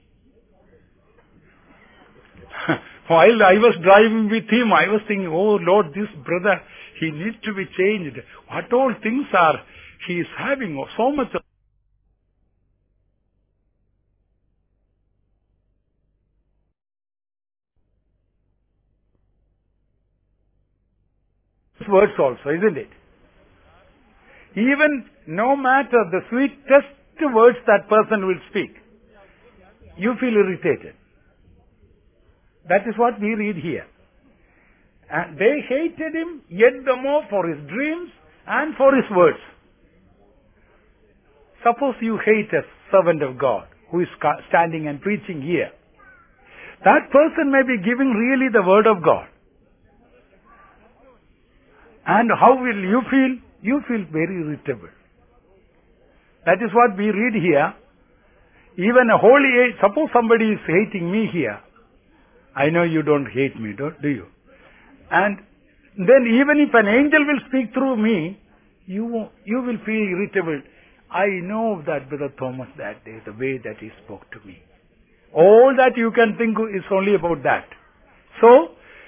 While I was driving with him, I was thinking, oh Lord, this brother, he needs to be changed. What all things are, he is having so much of words also, isn't it? Even no matter the sweetest words that person will speak, you feel irritated. That is what we read here. And they hated him yet the more for his dreams and for his words. Suppose you hate a servant of God who is standing and preaching here. That person may be giving really the word of God. And how will you feel? You feel very irritable. That is what we read here. Even a holy age, suppose somebody is hating me here. I know you don't hate me, don't, do you? And then even if an angel will speak through me, you, you will feel irritable. I know that Brother Thomas that day, the way that he spoke to me. All that you can think is only about that. So,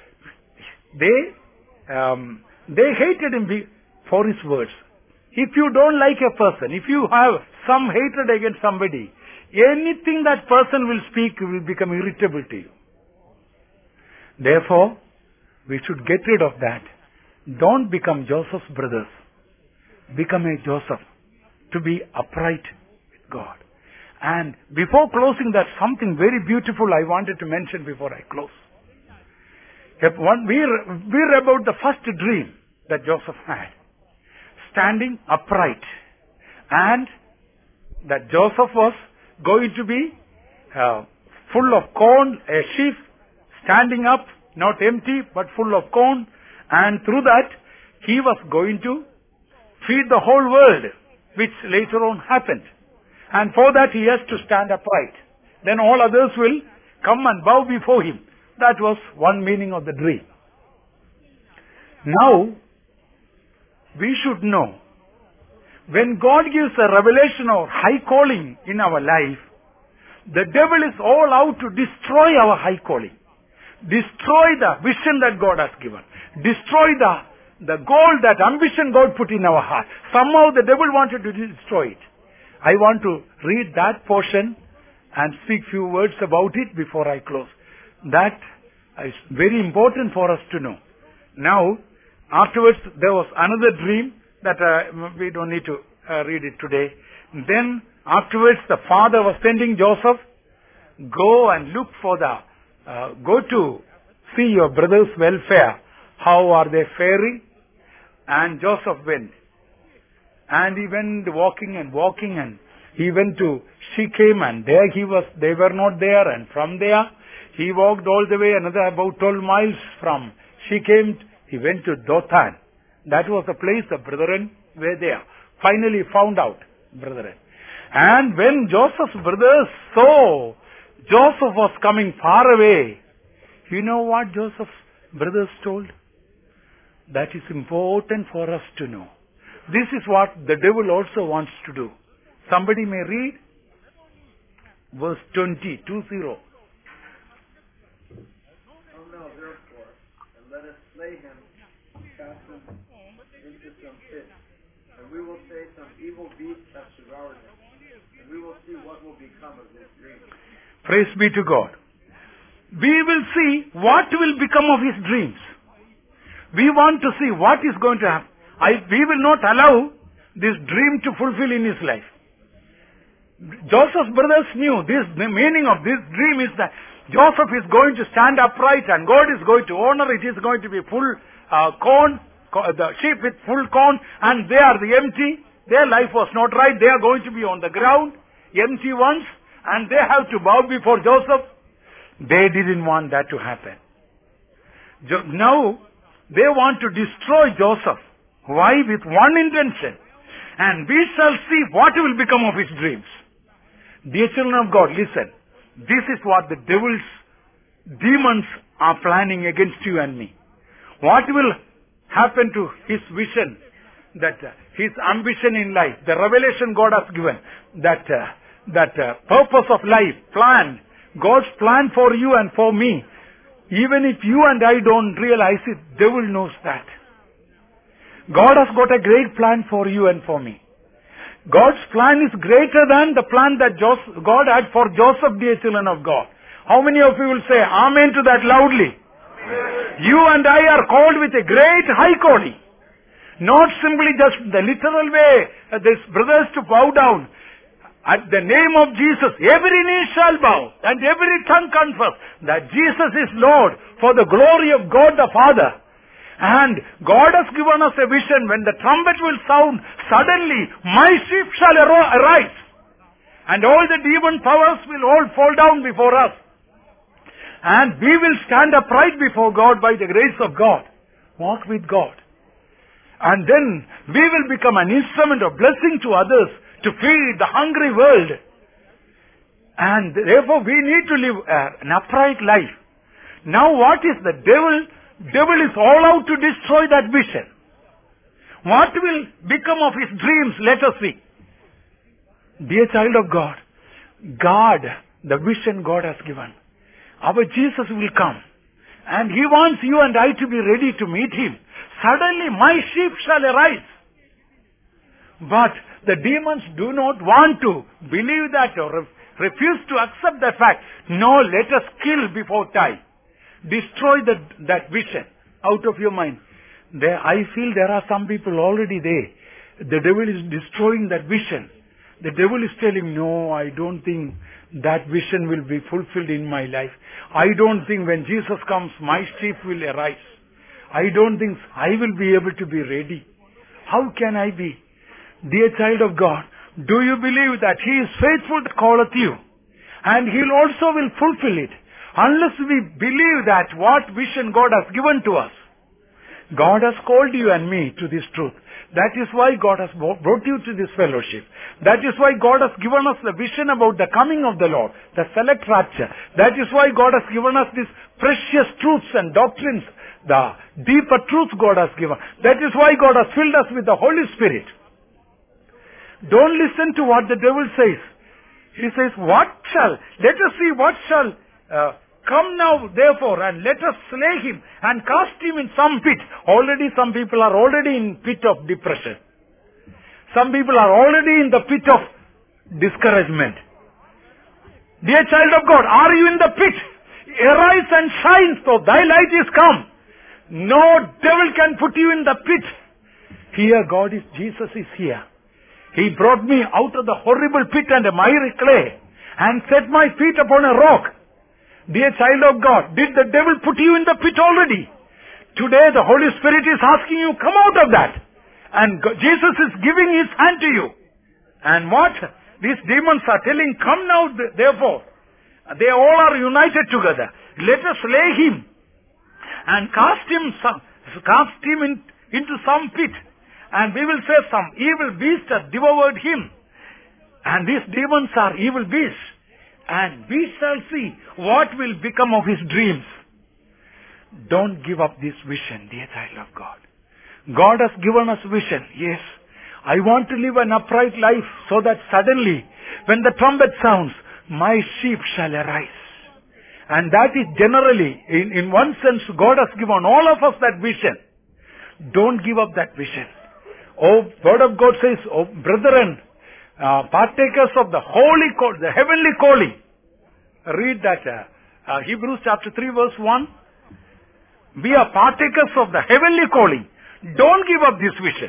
they, um, they hated him for his words. If you don't like a person, if you have some hatred against somebody, anything that person will speak will become irritable to you. Therefore, we should get rid of that. Don't become Joseph's brothers. Become a Joseph. To be upright with God. And before closing, that's something very beautiful I wanted to mention before I close. One, we, we read about the first dream that Joseph had. Standing upright. And that Joseph was going to be uh, full of corn, a sheaf, standing up, not empty, but full of corn. And through that, he was going to feed the whole world, which later on happened. And for that, he has to stand upright. Then all others will come and bow before him. That was one meaning of the dream. Now, we should know, when God gives a revelation or high calling in our life, the devil is all out to destroy our high calling. Destroy the vision that God has given. Destroy the, the goal, that ambition God put in our heart. Somehow the devil wanted to destroy it. I want to read that portion and speak few words about it before I close. That is very important for us to know. Now, afterwards there was another dream that uh, we don't need to uh, read it today. Then afterwards the father was sending Joseph, go and look for the, uh, go to see your brother's welfare. How are they faring? And Joseph went. And he went walking and walking, and he went to Shechem, and there he was, they were not there, and from there he walked all the way another about twelve miles from Shechem. He went to Dothan. That was the place the brethren were there. Finally found out, brethren. And when Joseph's brothers saw Joseph was coming far away, you know what Joseph brothers told? That is important for us to know. This is what the devil also wants to do. Somebody may read verse twenty, two zero. Come now therefore, and let us slay him, cast him into some pit, and we will say some evil beast hath devoured him, and we will see what will become of his dream. Praise be to God. We will see what will become of his dreams. We want to see what is going to happen. I, we will not allow this dream to fulfill in his life. Joseph's brothers knew this. The meaning of this dream is that Joseph is going to stand upright and God is going to honor. It is going to be full uh, corn, co- the sheep with full corn, and they are the empty. Their life was not right. They are going to be on the ground, empty ones, and they have to bow before Joseph. They didn't want that to happen. Jo- now, they want to destroy Joseph. Why? With one intention. And we shall see what will become of his dreams. Dear children of God, listen. This is what the devil's demons are planning against you and me. What will happen to his vision, that uh, his ambition in life, the revelation God has given, that uh, that uh, purpose of life, plan, God's plan for you and for me. Even if you and I don't realize it, devil knows that. God has got a great plan for you and for me. God's plan is greater than the plan that Joseph, God had for Joseph, dear children of God. How many of you will say amen to that loudly? Amen. You and I are called with a great high calling. Not simply just the literal way, uh, these brothers to bow down. At the name of Jesus, every knee shall bow and every tongue confess that Jesus is Lord for the glory of God the Father. And God has given us a vision. When the trumpet will sound, suddenly my sheep shall arise. And all the demon powers will all fall down before us. And we will stand upright before God by the grace of God. Walk with God. And then we will become an instrument of blessing to others, to feed the hungry world. And therefore we need to live uh, an upright life. Now what is the devil? Devil is all out to destroy that vision. What will become of his dreams? Let us see. Dear child of God, God, the vision God has given, our Jesus will come. And he wants you and I to be ready to meet him. Suddenly my sheep shall arise. But the demons do not want to believe that or re- refuse to accept that fact. No, let us kill before time. Destroy the, that vision out of your mind. There, I feel there are some people already there. The devil is destroying that vision. The devil is telling, no, I don't think that vision will be fulfilled in my life. I don't think when Jesus comes, my sheep will arise. I don't think I will be able to be ready. How can I be? Dear child of God, do you believe that he is faithful that calleth you? And he also will fulfill it. Unless we believe that what vision God has given to us. God has called you and me to this truth. That is why God has brought you to this fellowship. That is why God has given us the vision about the coming of the Lord, the select rapture. That is why God has given us these precious truths and doctrines, the deeper truths God has given. That is why God has filled us with the Holy Spirit. Don't listen to what the devil says. He says, what shall, let us see what shall uh, come now therefore and let us slay him and cast him in some pit. Already some people are already in pit of depression. Some people are already in the pit of discouragement. Dear child of God, are you in the pit? Arise and shine, so thy light is come. No devil can put you in the pit. Here God is, Jesus is here. He brought me out of the horrible pit and a miry clay and set my feet upon a rock. Dear child of God, did the devil put you in the pit already? Today the Holy Spirit is asking you, come out of that. And Jesus is giving his hand to you. And what? These demons are telling, come now therefore. They all are united together. Let us slay him and cast him, some, cast him in, into some pit. And we will say some evil beast has devoured him. And these demons are evil beasts. And we shall see what will become of his dreams. Don't give up this vision, dear child of God. God has given us vision. Yes, I want to live an upright life so that suddenly, when the trumpet sounds, my sheep shall arise. And that is generally, in, in one sense, God has given all of us that vision. Don't give up that vision. Oh, Word of God says, oh, brethren, uh, partakers of the holy call, the heavenly calling. Read that, uh, uh, Hebrews chapter three verse one. We are partakers of the heavenly calling. Don't give up this vision.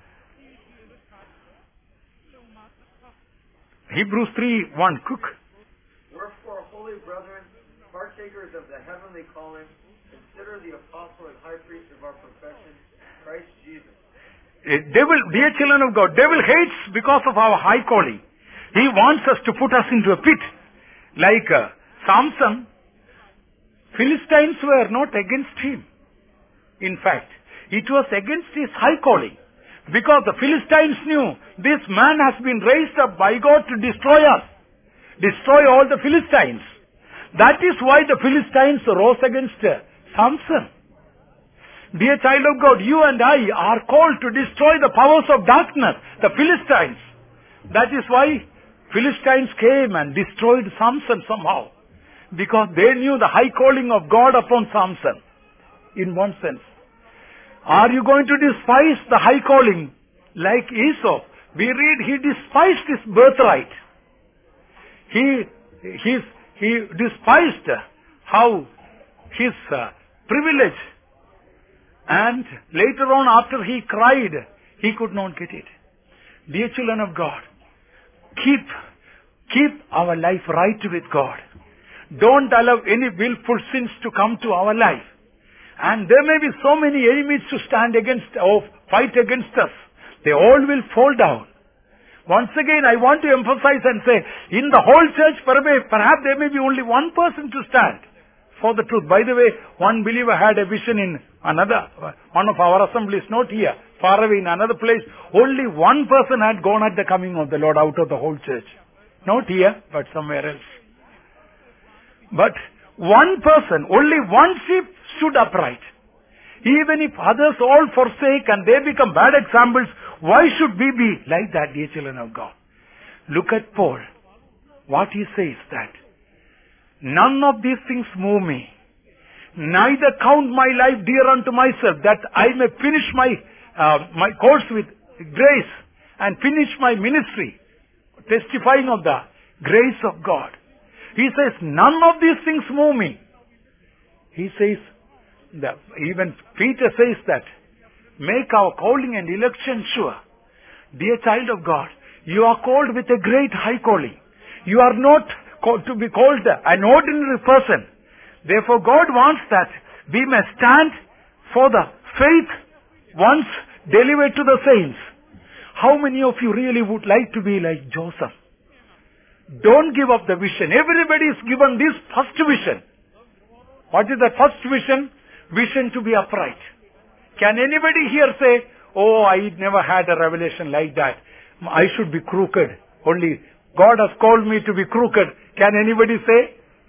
Hebrews three one, quick. Wherefore, holy brethren, partakers of the heavenly calling, consider the apostle and high priest of our profession, Christ Jesus. A devil, dear children of God, devil hates because of our high calling. He wants us to put us into a pit. Like uh, Samson, Philistines were not against him. In fact, it was against his high calling. Because the Philistines knew this man has been raised up by God to destroy us. Destroy all the Philistines. That is why the Philistines rose against uh, Samson. Dear child of God, you and I are called to destroy the powers of darkness, the Philistines. That is why Philistines came and destroyed Samson somehow. Because they knew the high calling of God upon Samson. In one sense. Are you going to despise the high calling like Esau? We read he despised his birthright. He, his, he despised how his uh, privilege. And later on, after he cried, he could not get it. Dear children of God, keep, keep our life right with God. Don't allow any willful sins to come to our life. And there may be so many enemies to stand against or fight against us. They all will fall down. Once again, I want to emphasize and say, in the whole church, perhaps there may be only one person to stand for the truth. By the way, one believer had a vision in another, one of our assemblies, not here, far away in another place. Only one person had gone at the coming of the Lord out of the whole church. Not here, but somewhere else. But one person, only one sheep stood upright. Even if others all forsake and they become bad examples, why should we be like that, dear children of God? Look at Paul. What he says that, none of these things move me. Neither count my life dear unto myself, that I may finish my, uh, my course with grace and finish my ministry, testifying of the grace of God. He says, none of these things move me. He says, the, even Peter says that, make our calling and election sure. Dear child of God, you are called with a great high calling. You are not called to be called an ordinary person. Therefore, God wants that we may stand for the faith once delivered to the saints. How many of you really would like to be like Joseph? Don't give up the vision. Everybody is given this first vision. What is the first vision? Vision to be upright. Can anybody here say, oh, I never had a revelation like that. I should be crooked. Only God has called me to be crooked. Can anybody say?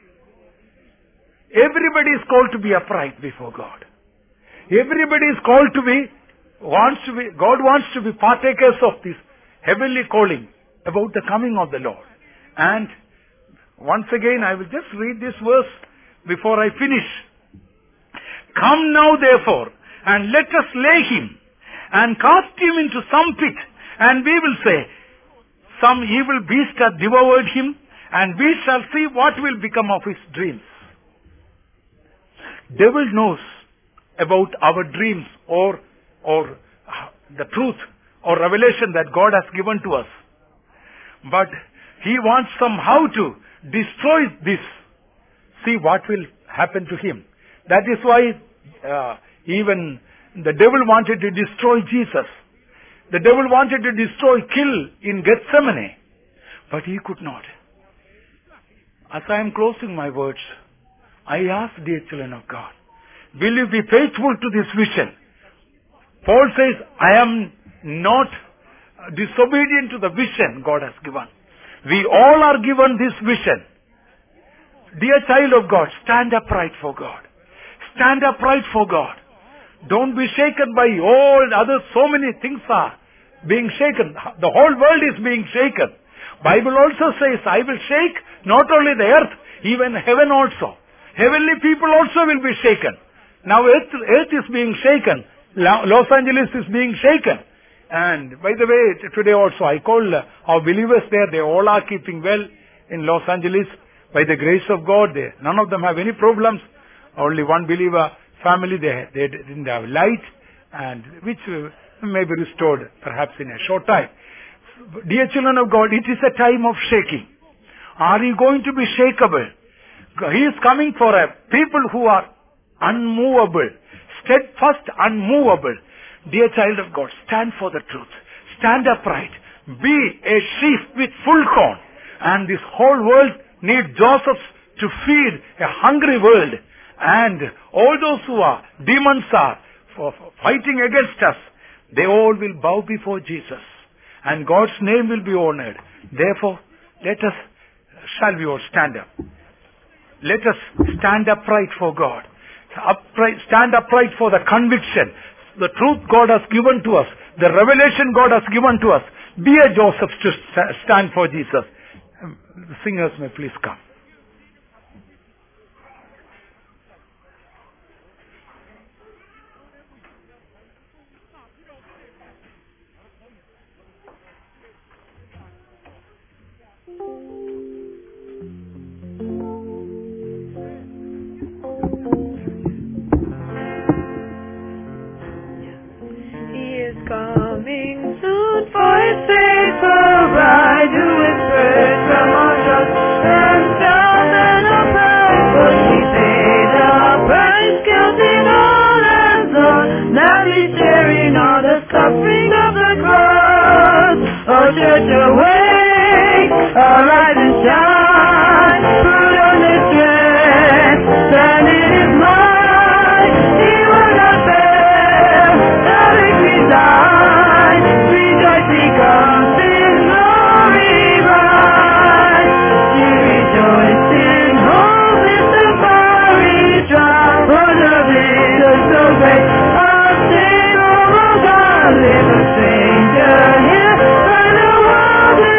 Everybody is called to be upright before God. Everybody is called to be, wants to be, God wants to be partakers of this heavenly calling about the coming of the Lord. And once again, I will just read this verse before I finish. Come now therefore, and let us lay him, and cast him into some pit, and we will say, some evil beast hath devoured him, and we shall see what will become of his dreams. Devil knows about our dreams or, or the truth or revelation that God has given to us. But he wants somehow to destroy this. See what will happen to him. That is why uh, even the devil wanted to destroy Jesus. The devil wanted to destroy, kill in Gethsemane. But he could not. As I am closing my words, I ask, dear children of God, will you be faithful to this vision? Paul says, I am not disobedient to the vision God has given. We all are given this vision. Dear child of God, stand upright for God. Stand upright for God. Don't be shaken by all other, so many things are being shaken. The whole world is being shaken. Bible also says, I will shake not only the earth, even heaven also. Heavenly people also will be shaken. Now earth, earth is being shaken. Los Angeles is being shaken. And by the way, today also I called our believers there. They all are keeping well in Los Angeles. By the grace of God, they, none of them have any problems. Only one believer family, they, they didn't have light, and which may be restored perhaps in a short time. Dear children of God, it is a time of shaking. Are you going to be shakeable? He is coming for a people who are unmovable, steadfast, unmovable. Dear child of God, stand for the truth. Stand upright. Be a sheep with full corn. And this whole world needs Josephs to feed a hungry world. And all those who are, demons are, for, for fighting against us, they all will bow before Jesus. And God's name will be honored. Therefore, let us, shall we all stand up? Let us stand upright for God. Upright, stand upright for the conviction. The truth God has given to us. The revelation God has given to us. Be a Joseph to stand for Jesus. The singers may please come. Coming soon for his faithful bride, who is purged from all trust and doubt and oppressed. For she paid the price, counting all as loss, gladly sharing all the suffering of the cross. Oh, church, awake, arise and shine, put on the strength, stand in his might, he will not fail, the victory dies. Comes in glory bright. She rejoiced in hope in the fiery trial. For the victor so great, our Savior, oh God, live a stranger here, by the world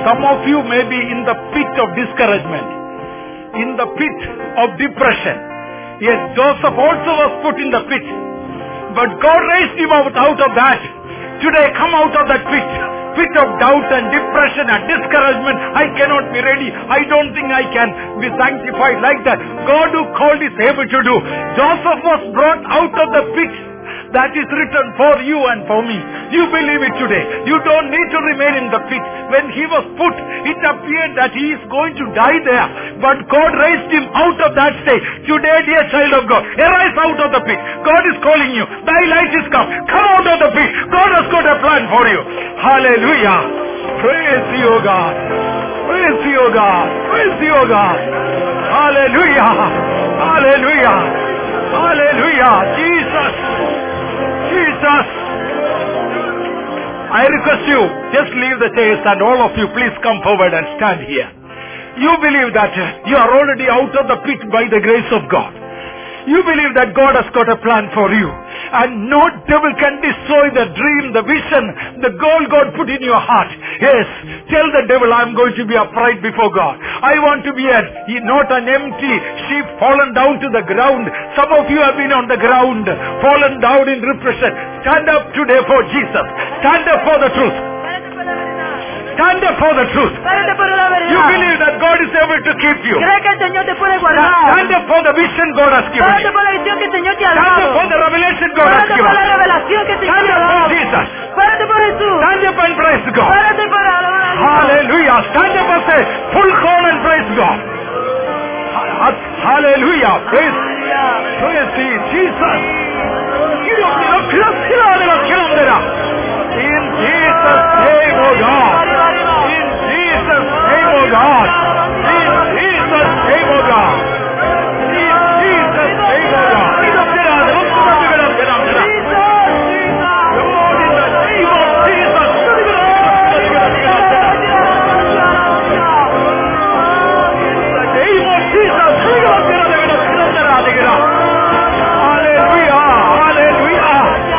Some of you may be in the pit of discouragement, in the pit of depression. Yes, Joseph also was put in the pit, but God raised him out, out of that. Today, come out of that pit. Pit of doubt and depression and discouragement. I cannot be ready. I don't think I can be sanctified like that. God who called is able to do. Joseph was brought out of the pit. That is written for you and for me. You believe it today. You don't need to remain in the pit. When he was put, it appeared that he is going to die there. But God raised him out of that state. Today, dear child of God, arise out of the pit. God is calling you. Thy light is come. Come out of the pit. God has got a plan for you. Hallelujah. Praise you, God. Praise you, God. Praise you, God. Hallelujah. Hallelujah. Hallelujah. Jesus. Jesus. I request you, just leave the chairs and all of you please come forward and stand here. You believe that you are already out of the pit by the grace of God. You believe that God has got a plan for you. And no devil can destroy the dream, the vision, the goal God put in your heart. Yes, tell the devil, I'm going to be upright before God. I want to be a, not an empty sheep fallen down to the ground. Some of you have been on the ground, fallen down in repression. Stand up today for Jesus. Stand up for the truth. Stand up for the truth. You believe that God is able to keep you. Stand up for the vision God has given you. Stand up for the revelation God has given you. Stand up for Jesus. Stand up and praise God. Hallelujah. Stand up and say, full call and praise God. Hallelujah. Praise, praise Jesus. In Jesus' name, oh God. In Jesus' name, oh God. In Jesus' name, oh God. In Jesus' name, oh God. Lord, in the name of Jesus. In the name of Jesus. Hallelujah. Hallelujah.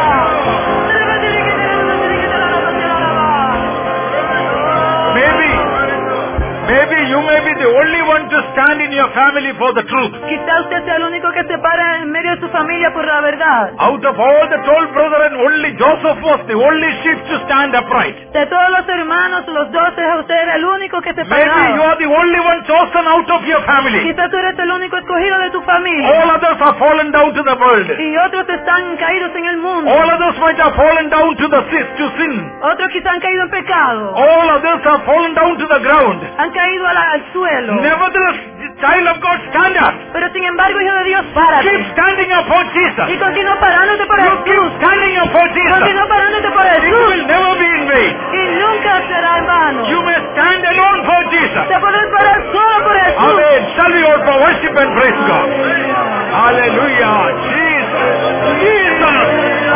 Maybe, maybe you may be the only one to stand in your family for the truth. Quizá usted sea el único que se para en medio de su familia por la verdad. Out of all the twelve brethren, only Joseph was the only sheep to stand upright. De todos los hermanos, los doce, usted era el único que se Maybe you paraba. are the only one chosen out of your family. Quizá tú eres el único escogido de tu familia. All others have fallen down to the world. Y otros están caídos en el mundo. All others might have fallen down to the sin, to sin. Otros quizá han caído en pecado. All others have fallen down to the ground. Han caído a la- al suelo. Nevertheless, child of God, stand up. Pero sin embargo, hijo de Dios, párate. Keep standing up for Jesus. Y continúa parándote por You keep Jesús. standing up for Jesus. Continúa parándote por It Jesús. will never be in vain. Y nunca será en vano. You may stand alone for Jesus. Te puedes parar solo por Jesús. Amen. Shall we all for worship and praise God? Hallelujah. Jesus. Jesus.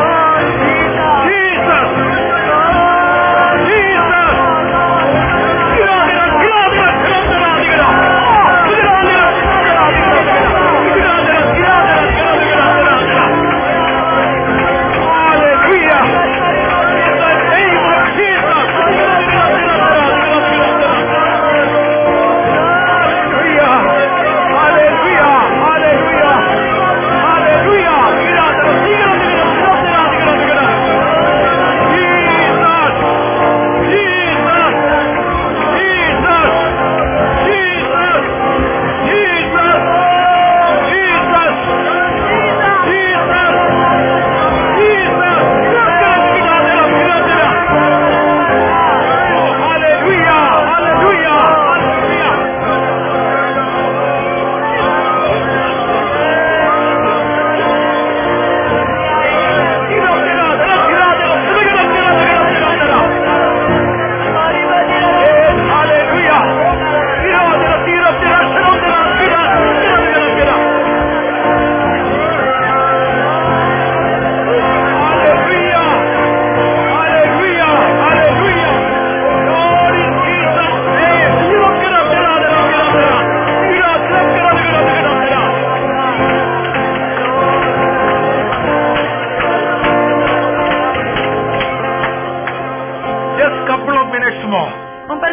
Jesus. Jesus. Hallelujah. In the name of Jesus. Hallelujah. Hallelujah. Hallelujah. Hallelujah.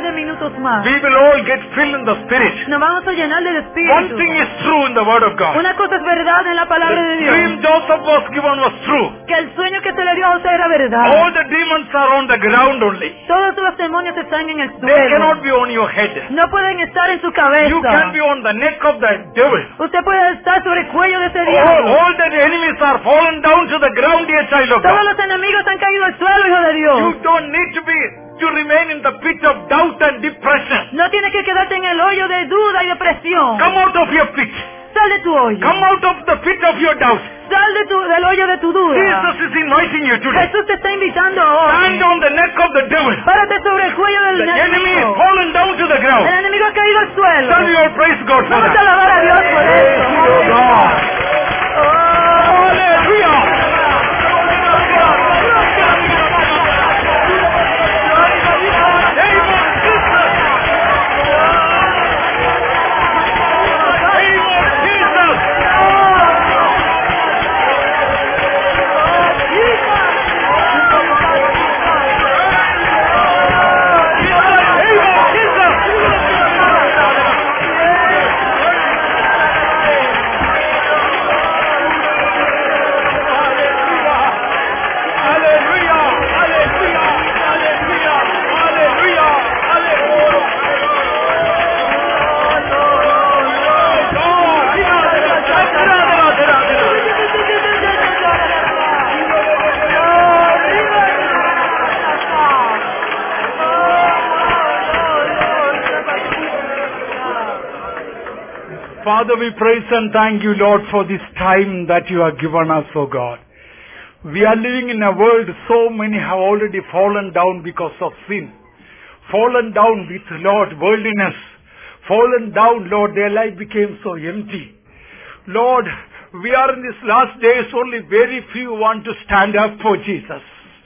de minutos más, we will all get filled in the Spirit. nos vamos a llenar del One Espíritu. thing is true in the Word of God. Una cosa es verdad en la palabra de The Dios, dream Joseph was given was true. que el sueño que se le dio a José era All verdad. the demons are on the ground only. Todos los demonios están en el They cannot suelo. be on your head. No pueden estar en su You can cabeza. be on the neck of the devil. Usted puede estar sobre el cuello de ese All, diablo. all the enemies are fallen down to the ground, dear child of Todos God. los enemigos han caído al suelo, hijo de You Dios. don't need to be to remain in the pit of doubt and depression. No tienes que quedarte en el hoyo de duda y depresión. Come out of your pit. Sal de tu hoyo. Come out of the pit of your doubt. Sal de tu, del hoyo de tu duda. Jesus is inviting you today. Jesús te está invitando hoy. Stand on the neck of the devil. Párate sobre el cuello del The enemy is enemigo. fallen down to the El ground. enemigo ha caído al suelo. Tell your praise God for Vamos a that. alabar a Dios por Oh eso. God. Hallelujah. Father, we praise and thank you, Lord, for this time that you have given us, oh God. We are living in a world, so many have already fallen down because of sin. Fallen down with, Lord, worldliness. Fallen down, Lord, their life became so empty. Lord, we are in these last days, only very few want to stand up for Jesus.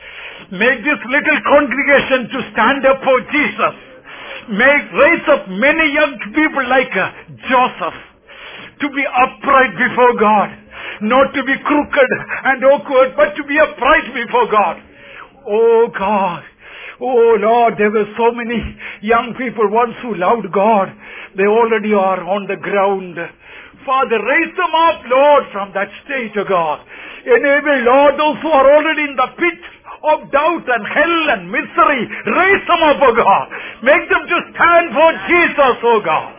Make this little congregation to stand up for Jesus. Make, raise up many young people like uh, Joseph to be upright before God. Not to be crooked and awkward, but to be upright before God. Oh God. Oh Lord, there were so many young people once who loved God. They already are on the ground. Father, raise them up, Lord, from that stage, oh God. Enable, Lord, those who are already in the pit of doubt and hell and misery, raise them up, oh God. Make them to stand for Jesus, oh God.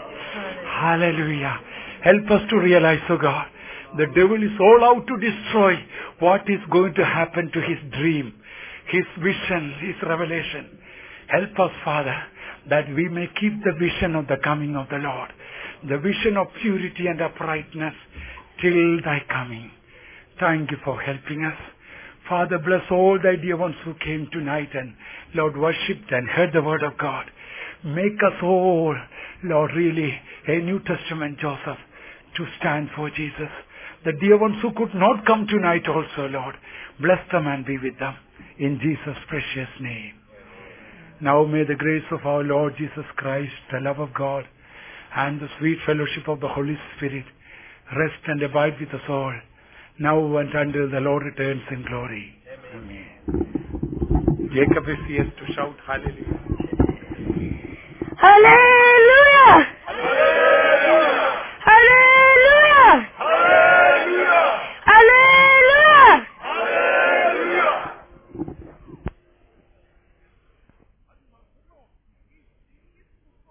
Hallelujah. Help us to realize, oh God, the devil is all out to destroy what is going to happen to his dream, his vision, his revelation. Help us, Father, that we may keep the vision of the coming of the Lord, the vision of purity and uprightness till thy coming. Thank you for helping us. Father, bless all thy dear ones who came tonight and, Lord, worshipped and heard the word of God. Make us all, Lord, really a New Testament Joseph to stand for Jesus. The dear ones who could not come tonight also, Lord, bless them and be with them. In Jesus' precious name. Now may the grace of our Lord Jesus Christ, the love of God, and the sweet fellowship of the Holy Spirit rest and abide with us all, now and until the Lord returns in glory. Amen. Amen. Jacob is here to shout hallelujah. ¡Aleluya!